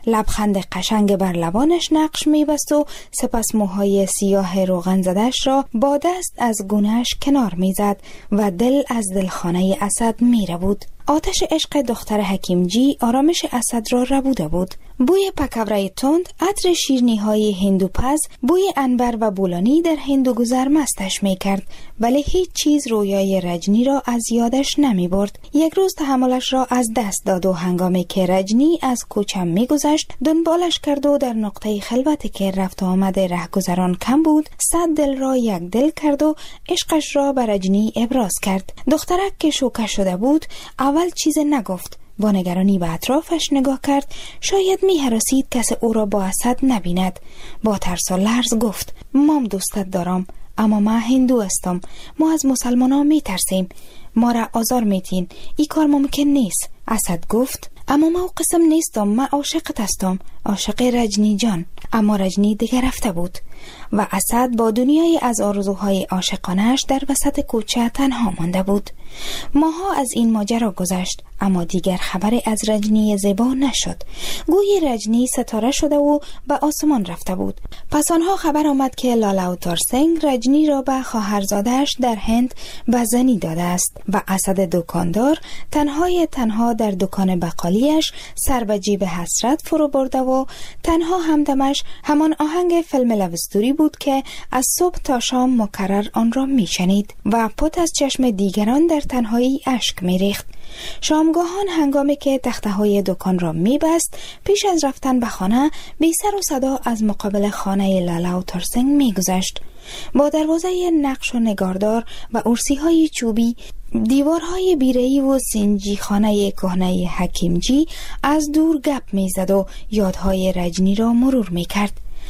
لبخند قشنگ بر لبانش نقش می‌بست و سپس موهای سیاه روغن زدش را با دست از گونه‌اش کنار می‌زد و دل از دلخانه اسد می‌ربود. آتش عشق دختر حکیمجی آرامش اسد را ربوده بود. بوی پکوره تند، عطر شیرینی های هندوپز، بوی عنبر و بولانی در هندوگذر مستش می کرد، ولی هیچ چیز رویای رجنی را از یادش نمی برد. یک روز تحملش را از دست داد و هنگامی که رجنی از کوچه می گذشت دنبالش کرد و در نقطه خلوتی که رفت و آمد رهگذران کم بود صد دل را یک دل کرد و عشقش را به رجنی ابراز کرد. دخترک که شوکه شده بود اول چیز نگفت. با نگرانی به اطرافش نگاه کرد، شاید می هراسید کسی او را با اسد نبیند. با ترس و لرز گفت: مام دوستت دارم، اما ما هندو هستم. ما از مسلمان ها می ترسیم. ما را آزار میتین. این کار ممکن نیست. اسد گفت: اما ما قسم نیستم، ما عاشقت هستم، عاشق رجنی جان. اما رجنی دیگر رفته بود و اسد با دنیای از آرزوهای عاشقانش در وسط کوچه تنها مانده بود. ماها از این ماجرا گذشت، اما دیگر خبری از رجنی زیبا نشد. گویی رجنی ستاره شده و به آسمان رفته بود. پس آنها خبر آمد که لالا اوتار سنگ رجنی را به خواهرزادش در هند به زنی داده است و اسد دکاندار تنهای تنها در دکان بقالیش سر به جیب حسرت فرو برده و تنها همدمش همان آهنگ فیلم لوستوری بود که از صبح تا شام مکرر آن را میشنید و پت از چشم دیگران در تنهایی اشک میریخت. شامگاهان هنگامی که تخته های دکان را میبست، پیش از رفتن به خانه بی سر و صدا از مقابل خانه لالا اوتار سنگ میگذشت. با دروازه نقش و نگاردار و ارسی های چوبی، دیوارهای بیره‌ای و سنجی خانه کهنه حکیمجی از دور گپ میزد و یادهای رجنی را مرور میکرد.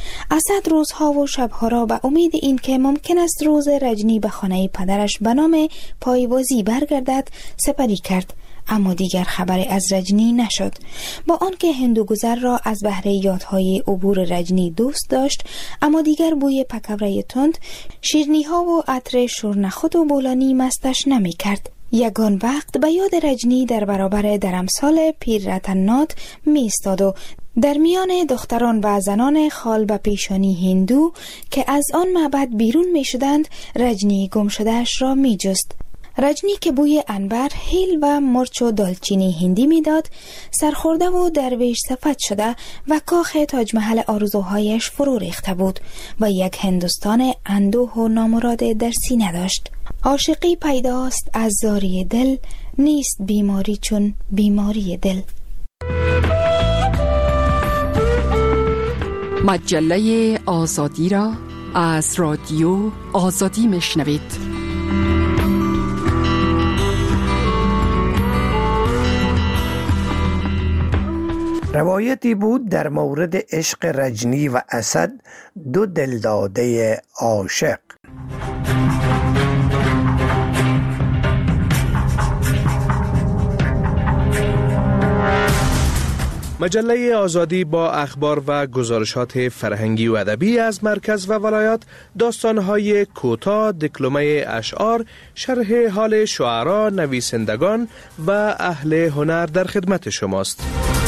اسد روزها و شبها را به امید این که ممکن است روز رجنی به خانه پدرش به نام پایوازی برگردد سپری کرد، اما دیگر خبری از رجنی نشد. با آنکه هندوگذر را از بهره یادهای عبور رجنی دوست داشت، اما دیگر بوی پکوره تند، شیرنی ها و عطر شورنخود و بولانی مستش نمی کرد. یگان وقت به یاد رجنی در برابر درمسال پیر رتنات می ایستاد و در میان دختران و زنان خال به پیشانی هندو که از آن معبد بیرون می شدند رجنی گم شدهش را می جست. رجنی که بوی عنبر، هیل و مرچ و دالچینی هندی میداد، سرخورده و درویش صفت شده و کاخ تاج محل آرزوهایش فرو ریخته بود و یک هندوستان اندوه و نامراد در سینه داشت. عاشقی پیداست از زاری دل، نیست بیماری چون بیماری دل. مجله آزادی را از رادیو آزادی میشنوید. روایتی بود در مورد عشق رجنی و اسد، دو دلداده عاشق. مجله آزادی با اخبار و گزارشات فرهنگی و ادبی از مرکز و ولایات، داستان‌های کوتاه، دکلمه اشعار، شرح حال شعرا، نویسندگان و اهل هنر در خدمت شماست.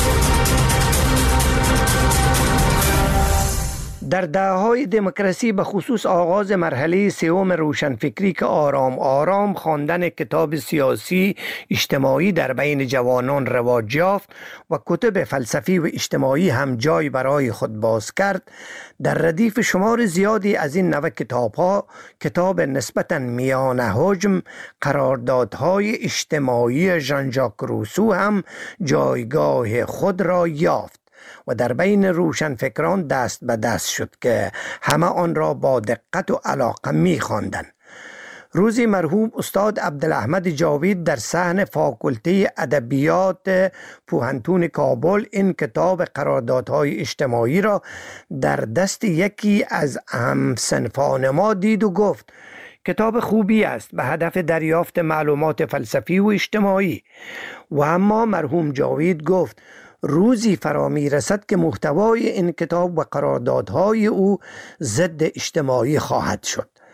در دهه‌های دموکراسی به خصوص آغاز مرحله سوم روشنفکری که آرام آرام خواندن کتاب سیاسی اجتماعی در بین جوانان رواج یافت و کتب فلسفی و اجتماعی هم جای برای خود باز کرد، در ردیف شمار زیادی از این نوع کتاب‌ها کتاب نسبتاً میان حجم قراردادهای اجتماعی ژان ژاک روسو هم جایگاه خود را یافت و در بین روشنفکران دست به دست شد که همه آن را با دقت و علاقه می خواندند. روزی مرحوم استاد عبدالاحمد جاوید در صحن فاکولته ادبیات پوهنتون کابل این کتاب قراردادهای اجتماعی را در دست یکی از همصنفان ما دید و گفت: کتاب خوبی است به هدف دریافت معلومات فلسفی و اجتماعی. و اما مرحوم جاوید گفت: روزی فرا می رسد که محتوای این کتاب و قراردادهای او ضد اجتماعی خواهد شد.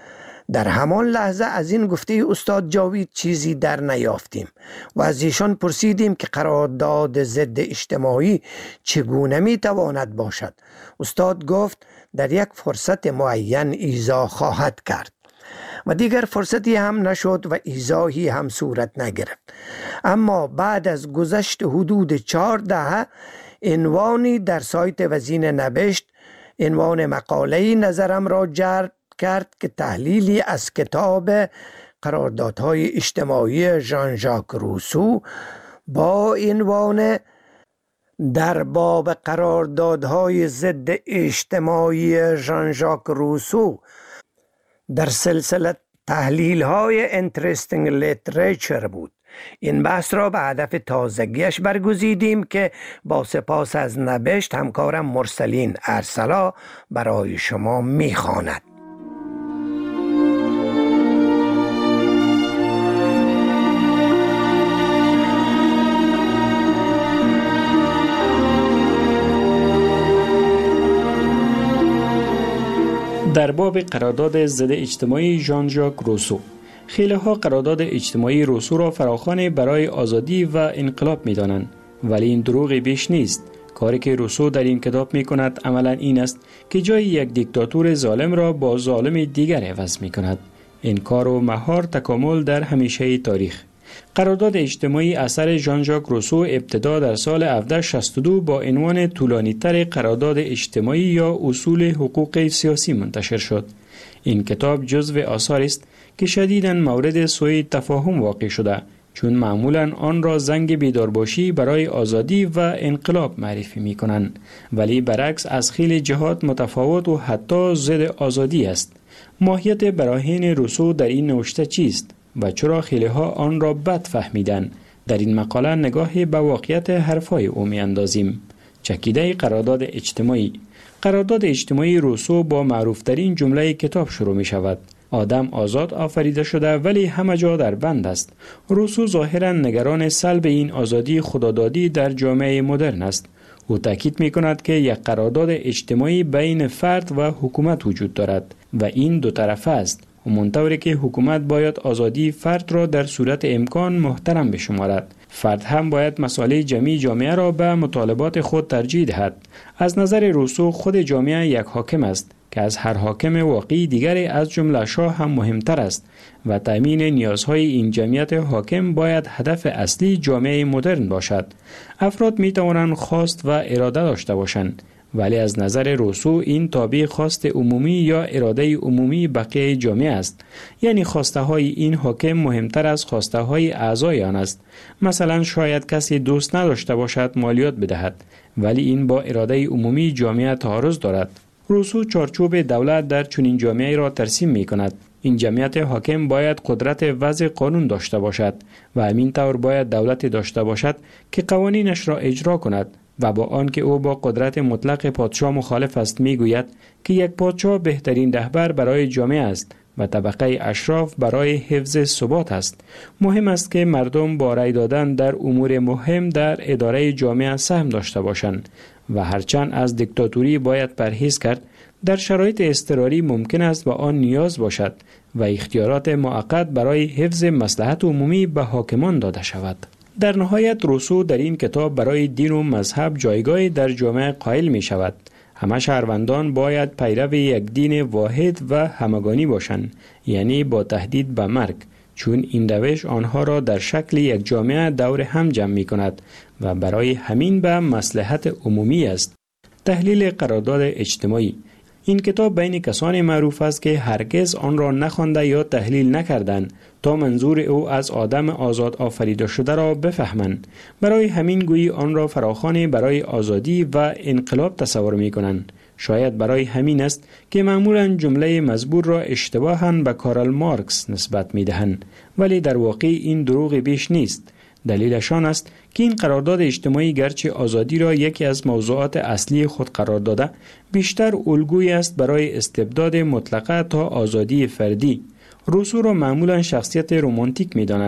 در همان لحظه از این گفته استاد جاوید چیزی در نیافتیم و از ایشان پرسیدیم که قرارداد ضد اجتماعی چگونه می تواند باشد. استاد گفت در یک فرصت معین ایضا خواهد کرد و دیگر فرصتی هم نشد و ایضاحی هم صورت نگرفت. اما بعد از گذشت حدود چهار دهه عنوانی در سایت وزین نوشت، عنوان مقاله‌ای نظرم را جلب کرد که تحلیلی از کتاب قراردادهای اجتماعی ژان ژاک روسو با عنوان در باب قراردادهای ضد اجتماعی ژان ژاک روسو در سلسله تحلیل های Interesting Literature بود. این بحث را به هدف تازگیش برگزیدیم که با سپاس از نوشت همکارم مرسلین ارسلا برای شما میخواند. در باب قرارداد ضد اجتماعی ژان ژاک روسو، خیلی ها قرارداد اجتماعی روسو را فراخوان برای آزادی و انقلاب می دانند، ولی این دروغی بیش نیست. کاری که روسو در این کتاب می کند عملا این است که جای یک دیکتاتور ظالم را با ظالم دیگر عوض می کند. این کار و مهار تکامل در همیشه تاریخ. قرارداد اجتماعی اثر ژان ژاک روسو ابتدا در سال هفده شصت و دو با عنوان طولانی‌تر قرارداد اجتماعی یا اصول حقوق سیاسی منتشر شد. این کتاب جزو آثاری است که شدیداً مورد سوء تفاهم واقع شده، چون معمولاً آن را زنگ بیدارباشی برای آزادی و انقلاب معرفی می کنند، ولی برعکس از خیلی جهات متفاوت و حتی ضد آزادی است. ماهیت براهین روسو در این نوشته چیست و چرا خیلی ها آن را بد فهمیدن؟ در این مقاله نگاهی به واقعیت حرفای او می اندازیم. چکیده قرارداد اجتماعی. قرارداد اجتماعی روسو با معروفترین جمله کتاب شروع می شود: آدم آزاد آفریده شده ولی همه جا در بند است. روسو ظاهرا نگران سلب این آزادی خدادادی در جامعه مدرن است. او تاکید می کند که یک قرارداد اجتماعی بین فرد و حکومت وجود دارد و این دو طرفه است، همانطوری که حکومت باید آزادی فرد را در صورت امکان محترم بشمارد. فرد هم باید مسائل جمعی جامعه را به مطالبات خود ترجیح دهد. از نظر روسو خود جامعه یک حاکم است که از هر حاکم واقعی دیگری از جمله شاه هم مهمتر است و تامین نیازهای این جمعیت حاکم باید هدف اصلی جامعه مدرن باشد. افراد می توانند خواست و اراده داشته باشند، ولی از نظر روسو این تابع خواست عمومی یا اراده عمومی بقیه جامعه است. یعنی خواسته های این حاکم مهمتر از خواسته های اعضای آن است. مثلا شاید کسی دوست نداشته باشد مالیات بدهد، ولی این با اراده عمومی جامعه تعارض دارد. روسو چارچوب دولت در چنین جامعه را ترسیم می کند. این جمعیت حاکم باید قدرت وضع قانون داشته باشد و همین طور باید دولت داشته باشد که قوانینش را اجرا کند و با آنکه او با قدرت مطلق پادشاه مخالف است میگوید که یک پادشاه بهترین رهبر برای جامعه است و طبقه اشراف برای حفظ ثبات است. مهم است که مردم با رأی دادن در امور مهم در اداره جامعه سهم داشته باشند و هرچند از دیکتاتوری باید پرهیز کرد، در شرایط اضطراری ممکن است به آن نیاز باشد و اختیارات موقت برای حفظ مصلحت عمومی به حاکمان داده شود. در نهایت روسو در این کتاب برای دین و مذهب جایگاهی در جامعه قائل می شود. همه شهروندان باید پیرو یک دین واحد و همگانی باشند، یعنی با تهدید به مرگ، چون این روش آنها را در شکل یک جامعه دور هم جمع می کند و برای همین به مصلحت عمومی است. تحلیل قرارداد اجتماعی. این کتاب بین کسانی معروف است که هرگز آن را نخوانده یا تحلیل نکردند تا منظور او از آدم آزاد آفریده شده را بفهمند. برای همین گویی آن را فراخوان برای آزادی و انقلاب تصور می کنند. شاید برای همین است که معمولا جمله مزبور را اشتباهاً به کارل مارکس نسبت می دهند، ولی در واقع این دروغ بیش نیست. دلیلشان است که این قرارداد اجتماعی گرچه آزادی را یکی از موضوعات اصلی خود قرار داده، بیشتر الگویی است برای استبداد مطلقه تا آزادی فردی. روسو را معمولا شخصیت رمانتیک می دانند که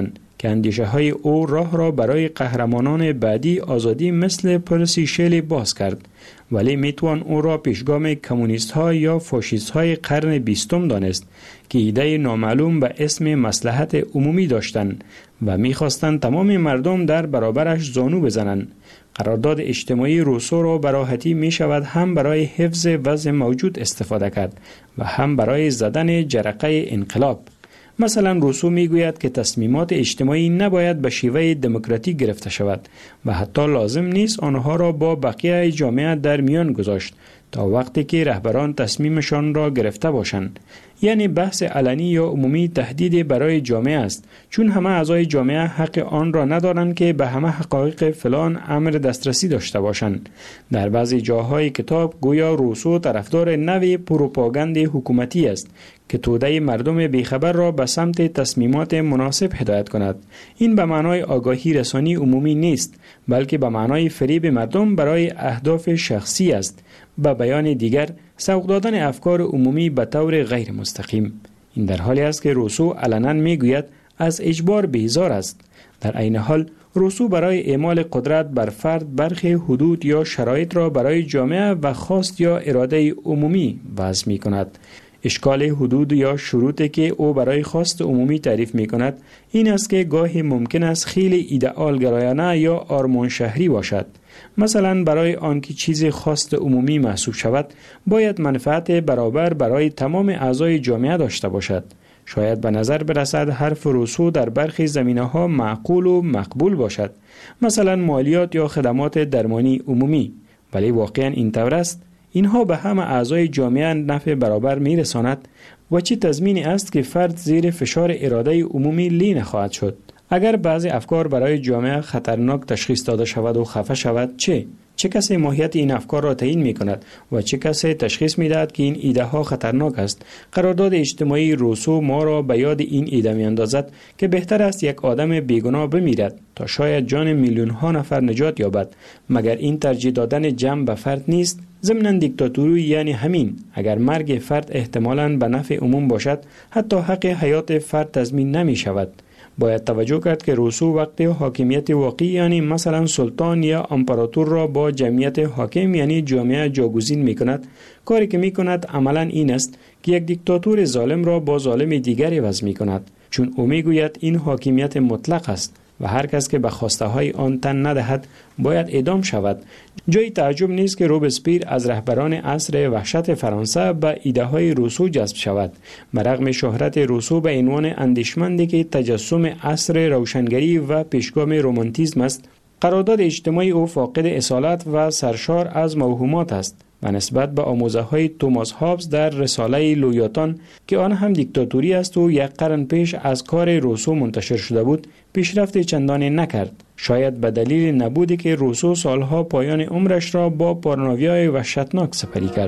که اندیشه های او راه را برای قهرمانان بعدی آزادی مثل پرسی شلی باز کرد، ولی میتوان او را پیشگام کمونیست ها یا فاشیست های قرن بیستم دانست که ایده نامعلوم به اسم مصلحت عمومی داشتند و میخواستند تمام مردم در برابرش زانو بزنند. قرارداد اجتماعی روسو را به راحتی می شود هم برای حفظ وضع موجود استفاده کرد و هم برای زدن جرقه انقلاب. مثلا روسو می گوید که تصمیمات اجتماعی نباید به شیوه دموکراتیک گرفته شود و حتی لازم نیست آنها را با بقیه جامعه در میان گذاشت تا وقتی که رهبران تصمیمشان را گرفته باشند. یعنی بحث علنی یا عمومی تهدیدی برای جامعه است، چون همه اعضای جامعه حق آن را ندارند که به همه حقایق فلان امر دسترسی داشته باشند. در بعضی جاهای کتاب گویا روسو طرفدار نوی پروپاگاند حکومتی است که توده مردم بیخبر را به سمت تصمیمات مناسب هدایت کند. این به معنای آگاهی رسانی عمومی نیست، بلکه به معنای فریب مردم برای اهداف شخصی است. به بیان دیگر، سوق دادن افکار عمومی به طور غیر مستقیم. این در حالی است که روسو علنا میگوید از اجبار بیزار است. در عین حال روسو برای اعمال قدرت بر فرد برخی حدود یا شرایط را برای جامعه و خواست یا اراده عمومی وضع می کند. اشکال حدود یا شروطی که او برای خواست عمومی تعریف می کند این است که گاهی ممکن است خیلی ایدئال گرایانه یا آرمان شهری باشد. مثلا برای آنکه چیزی خواست عمومی محسوب شود باید منفعت برابر برای تمام اعضای جامعه داشته باشد. شاید به نظر برسد حرف روسو در برخی زمینه‌ها معقول و مقبول باشد، مثلا مالیات یا خدمات درمانی عمومی، ولی واقعا این طور است؟ اینها به همه اعضای جامعه نفع برابر می رساند و چه تضمینی است که فرد زیر فشار اراده عمومی لی نخواهد شد؟ اگر بعضی افکار برای جامعه خطرناک تشخیص داده شود و خفه شود چه؟ چه کسی ماهیت این افکار را تعیین می کند و چه کسی تشخیص می دهد که این ایده ها خطرناک است؟ قرارداد اجتماعی روسو ما را به یاد این ایده می اندازد که بهتر است یک آدم بیگناه بمیرد تا شاید جان میلیون ها نفر نجات یابد. مگر این ترجیح دادن جمع به فرد نیست؟ ضمن دیکتاتوری یعنی همین. اگر مرگ فرد احتمالاً به نفع عموم باشد، حتی حق حیات فرد تضمین نمی شود. باید توجه کرد که روسو وقتی حاکمیت واقعی یعنی مثلا سلطان یا امپراتور را با جمعیت حاکم یعنی جامعه جاگزین می کند، کاری که می کند عملا این است که یک دیکتاتور ظالم را با ظالم دیگری عوض می کند، چون او می گوید این حاکمیت مطلق است و هر کس که به خواسته های آن تن ندهد باید اعدام شود. جای تعجب نیست که روبسپیر از رهبران عصر وحشت فرانسه به ایده های روسو جذب شود. برغم شهرت روسو به عنوان اندیشمندی که تجسم عصر روشنگری و پیشگام رومانتیسم است، قرارداد اجتماعی او فاقد اصالت و سرشار از موهومات است و نسبت به آموزه های توماس هابز در رساله لویاتان که آن هم دیکتاتوری است و یک قرن پیش از کار روسو منتشر شده بود پیشرفت چندانی نکرد. شاید به دلیل نبودی که روسو سالها پایان عمرش را با پارانویای وحشتناک سپری کرد.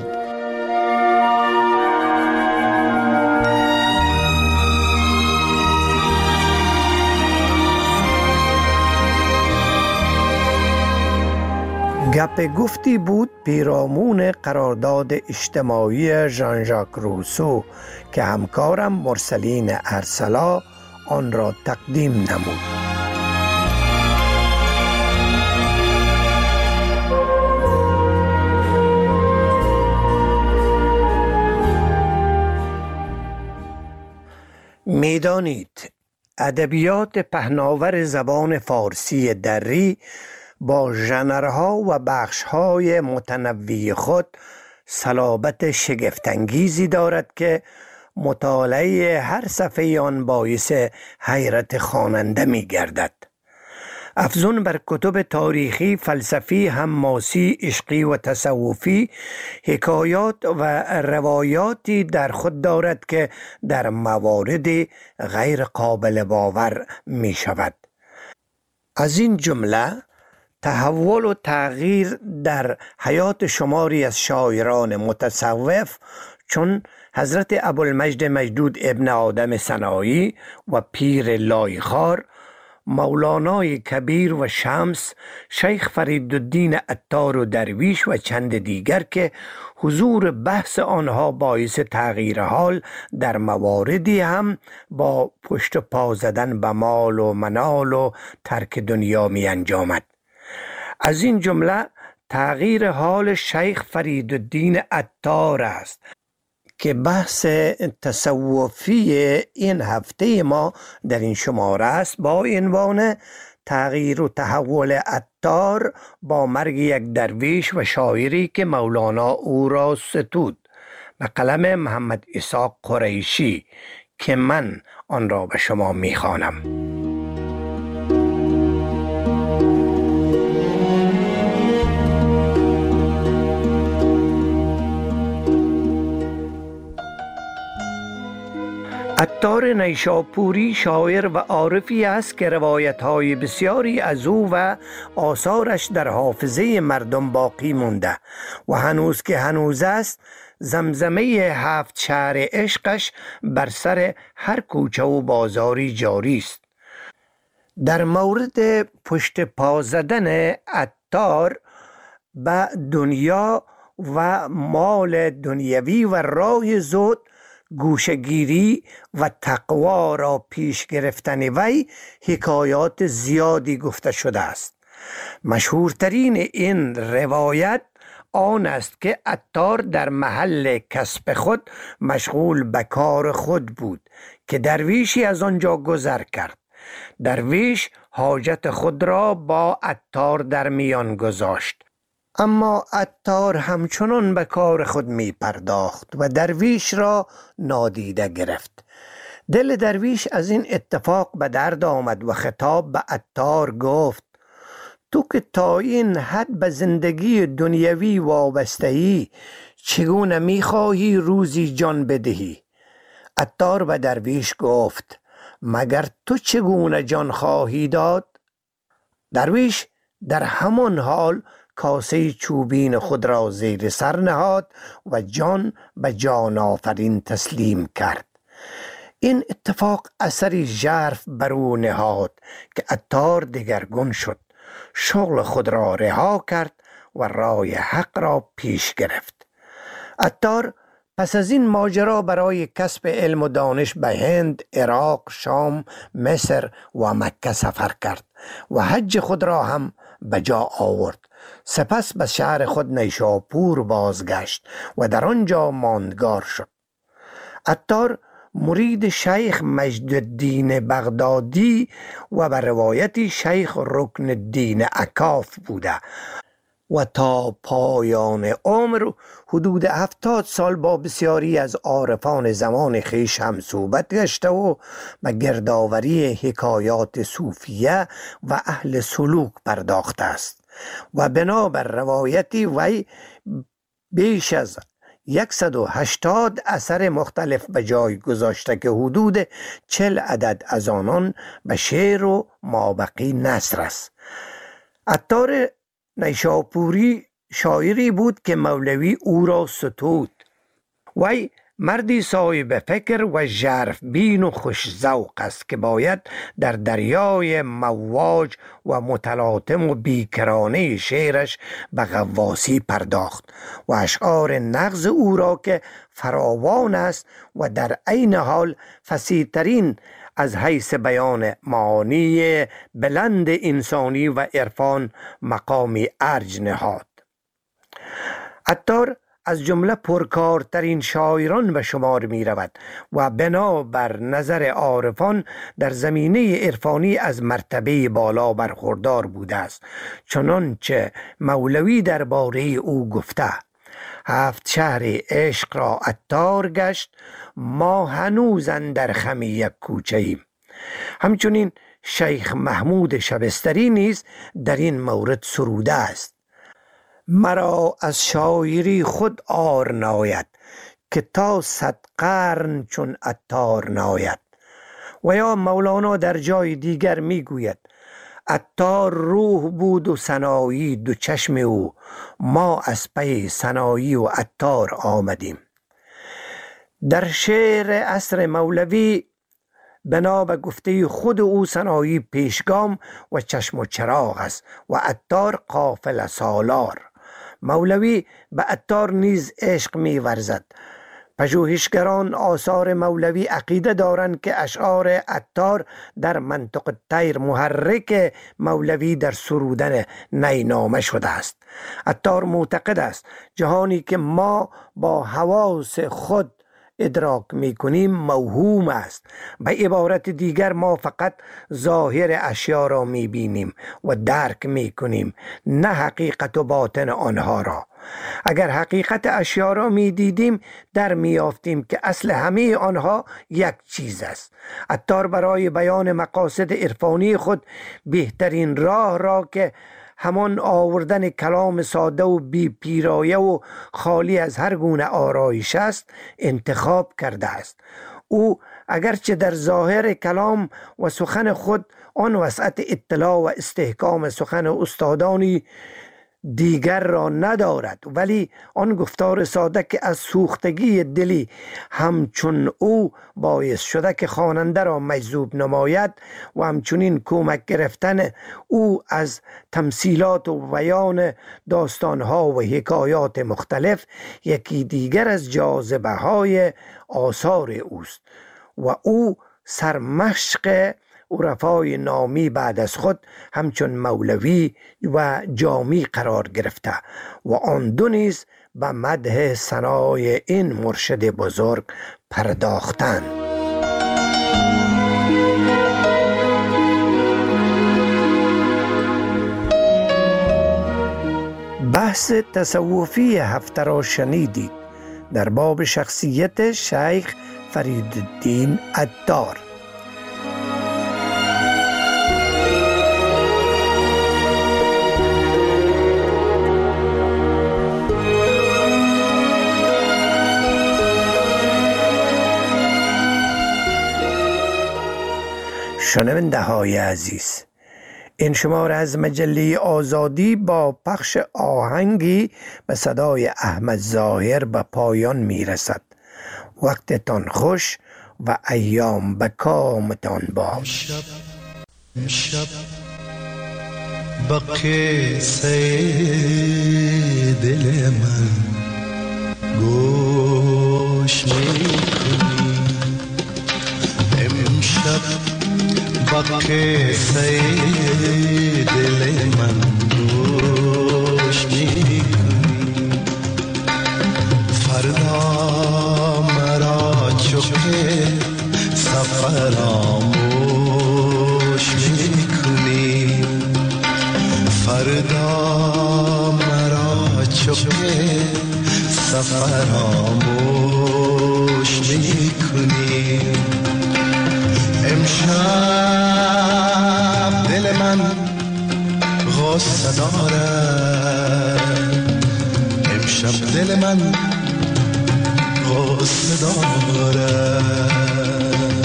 گپ گفتی بود پیرامون قرارداد اجتماعی ژان ژاک روسو که همکارم مرسلین ارسلا آن را تقدیم نمود. میدانید ادبیات پهناور زبان فارسی دری با ژانرها و بخش‌های متنوع خود صلابت شگفت‌انگیزی دارد که مطالعه هر صفحه آن باعث حیرت خواننده می‌گردد. افزون بر کتب تاریخی، فلسفی، حماسی، عشقی و تصوفی، حکایات و روایاتی در خود دارد که در موارد غیر قابل باور می شود. از این جمله تحول و تغییر در حیات شماری از شاعران متصوف چون حضرت ابوالمجد مجدود ابن آدم سنایی و پیر لایخار مولانای کبیر و شمس، شیخ فریدالدین عطار و درویش و چند دیگر که حضور بحث آنها باعث تغییر حال در مواردی هم با پشت پا زدن به مال و منال و ترک دنیا می انجامد. از این جمله تغییر حال شیخ فریدالدین عطار است که بحث تصوفی این هفته ما در این شماره است با عنوان تغییر و تحول عطار با مرگ یک درویش و شاعری که مولانا او را ستود، به قلم محمد اسحاق قریشی که من آن را به شما میخوانم. عطار نیشاپوری شاعر و عارفی است که روایت‌های بسیاری از او و آثارش در حافظه مردم باقی مونده و هنوز که هنوز است زمزمه هفت شهر عشقش بر سر هر کوچه و بازاری جاری است. در مورد پشت پا زدن عطار به دنیا و مال دنیوی و راه زهد، گوشگیری و تقوا را پیش گرفتن وی حکایات زیادی گفته شده است. مشهورترین این روایت آن است که عطار در محل کسب خود مشغول به کار خود بود که درویشی از آنجا گذر کرد. درویش حاجت خود را با عطار در میان گذاشت، اما عطار همچنان به کار خود می پرداخت و درویش را نادیده گرفت. دل درویش از این اتفاق به درد آمد و خطاب به عطار گفت: تو که تا این حد به زندگی دنیوی وابسته‌ای، چگونه می خواهی روزی جان بدهی؟ عطار به درویش گفت: مگر تو چگونه جان خواهی داد؟ درویش در همان حال کاسه چوبین خود را زیر سر نهاد و جان به جان آفرین تسلیم کرد. این اتفاق اثری ژرف بر او نهاد که عطار دگرگون شد، شغل خود را رها کرد و راه حق را پیش گرفت. عطار پس از این ماجرا برای کسب علم و دانش به هند، عراق، شام، مصر و مکه سفر کرد و حج خود را هم به جا آورد. سپس به شهر خود نیشاپور بازگشت و در آنجا ماندگار شد. عطار مرید شیخ مجدالدین بغدادی و به روایتی شیخ رکن الدین عکاف بوده و تا پایان عمر حدود هفتاد سال با بسیاری از عارفان زمان خویش هم صحبت گشته و به گردآوری حکایات صوفیه و اهل سلوک پرداخته است و بنابر روایتی وی بیش از صد و هشتاد اثر مختلف به جای گذاشته که حدود چل عدد از آنان به شعر و مابقی نثر است. عطار نیشاپوری شاعری بود که مولوی او را ستود. وی مردی صاحب فکر و ژرف بین و خوش ذوق است که باید در دریای مواج و متلاطم و بیکرانه شعرش به غواصی پرداخت و اشعار نغز او را که فراوان است و در عین حال فصیح‌ترین از حیث بیان معانی بلند انسانی و عرفان مقامی ارج نهاد. عطار از جمله پرکارترین شاعران به شمار می رود و بنابر نظر عارفان در زمینه عرفانی از مرتبه بالا برخوردار بوده است، چنانچه مولوی درباره او گفته: هفت شهر عشق را عطار گشت، ما هنوز اندر خم یک کوچه ایم. همچنین شیخ محمود شبستری نیز در این مورد سروده است: مرا از شاعری خود عار ناید که تا صد قرن چون عطار ناید. و یا مولانا در جای دیگر می گوید: عطار روح بود و سنایی دو چشم او، ما از پی سنایی و عطار آمدیم. در شعر عصر مولوی بنا به گفته خود او سنایی پیشگام و چشم و چراغ است و عطار قافله سالار. مولوی به عطار نیز عشق می ورزد. پژوهشگران آثار مولوی عقیده دارند که اشعار عطار در منطق طیر محرک مولوی در سرودن نی نامه شده است. عطار معتقد است جهانی که ما با حواس خود ادراک می کنیم موهوم است. به عبارت دیگر ما فقط ظاهر اشیا را می بینیم و درک می کنیم، نه حقیقت و باطن آنها را. اگر حقیقت اشیا را می دیدیم در می یافتیم که اصل همه آنها یک چیز است. عطار برای بیان مقاصد عرفانی خود بهترین راه را که همان آوردن کلام ساده و بی پیرایه و خالی از هر گونه آرایش است انتخاب کرده است. او اگرچه در ظاهر کلام و سخن خود آن وسعت اطلاع و استحکام سخن استادانی دیگر را ندارد، ولی آن گفتار ساده که از سوختگی دلی همچون او باعث شده که خواننده را مجذوب نماید و همچنین کمک گرفتن او از تمثیلات و بیان داستانها و حکایات مختلف یکی دیگر از جاذبه های آثار اوست و او سرمشق عرفای نامی بعد از خود همچون مولوی و جامی قرار گرفته و آن دو نیز به مدح ثنای این مرشد بزرگ پرداختند. بحث تصوفی هفته را شنیدید در باب شخصیت شیخ فریدالدین عطار. شنونده های عزیز، این شماره از مجله آزادی با پخش آهنگی به صدای احمد ظاهر به پایان می رسد. وقتتان خوش و ایام به کامتان باش. امشب با قصه دل من گوش می کنی، امشب با قصه دل من گوش می کنی، فردا مرا چوکه سفر آموش می کنی، فردا مرا چوکه سفر آموش می کنی. امشب دل من غصه دارد، امشب دل من غصه دارد،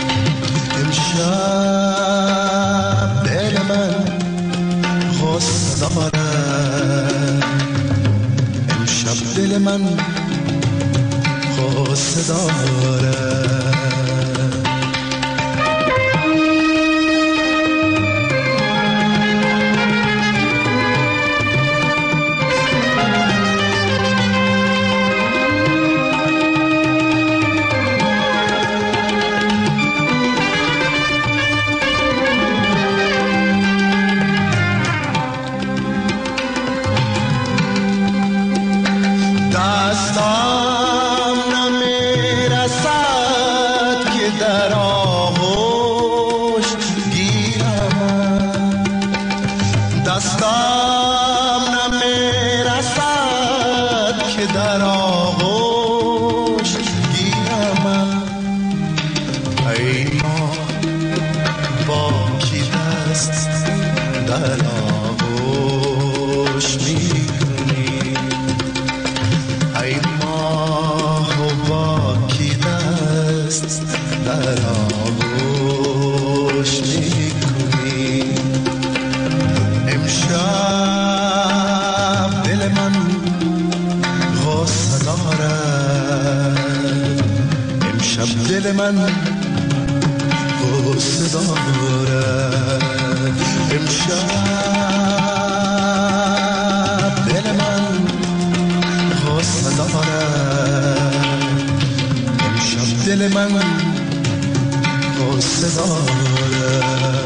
امشب دل من غصه دارد، امشب دل من غصه دارد. دل من غصه دارد. امشب دل من غصه دارد، امشب دل من غصه دارد.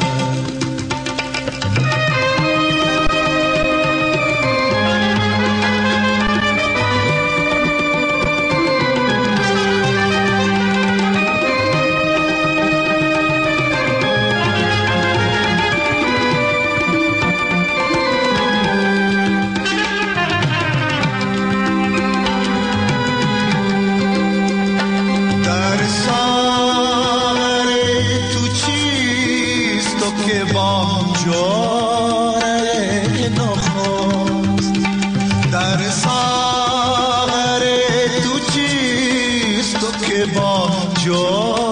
با جا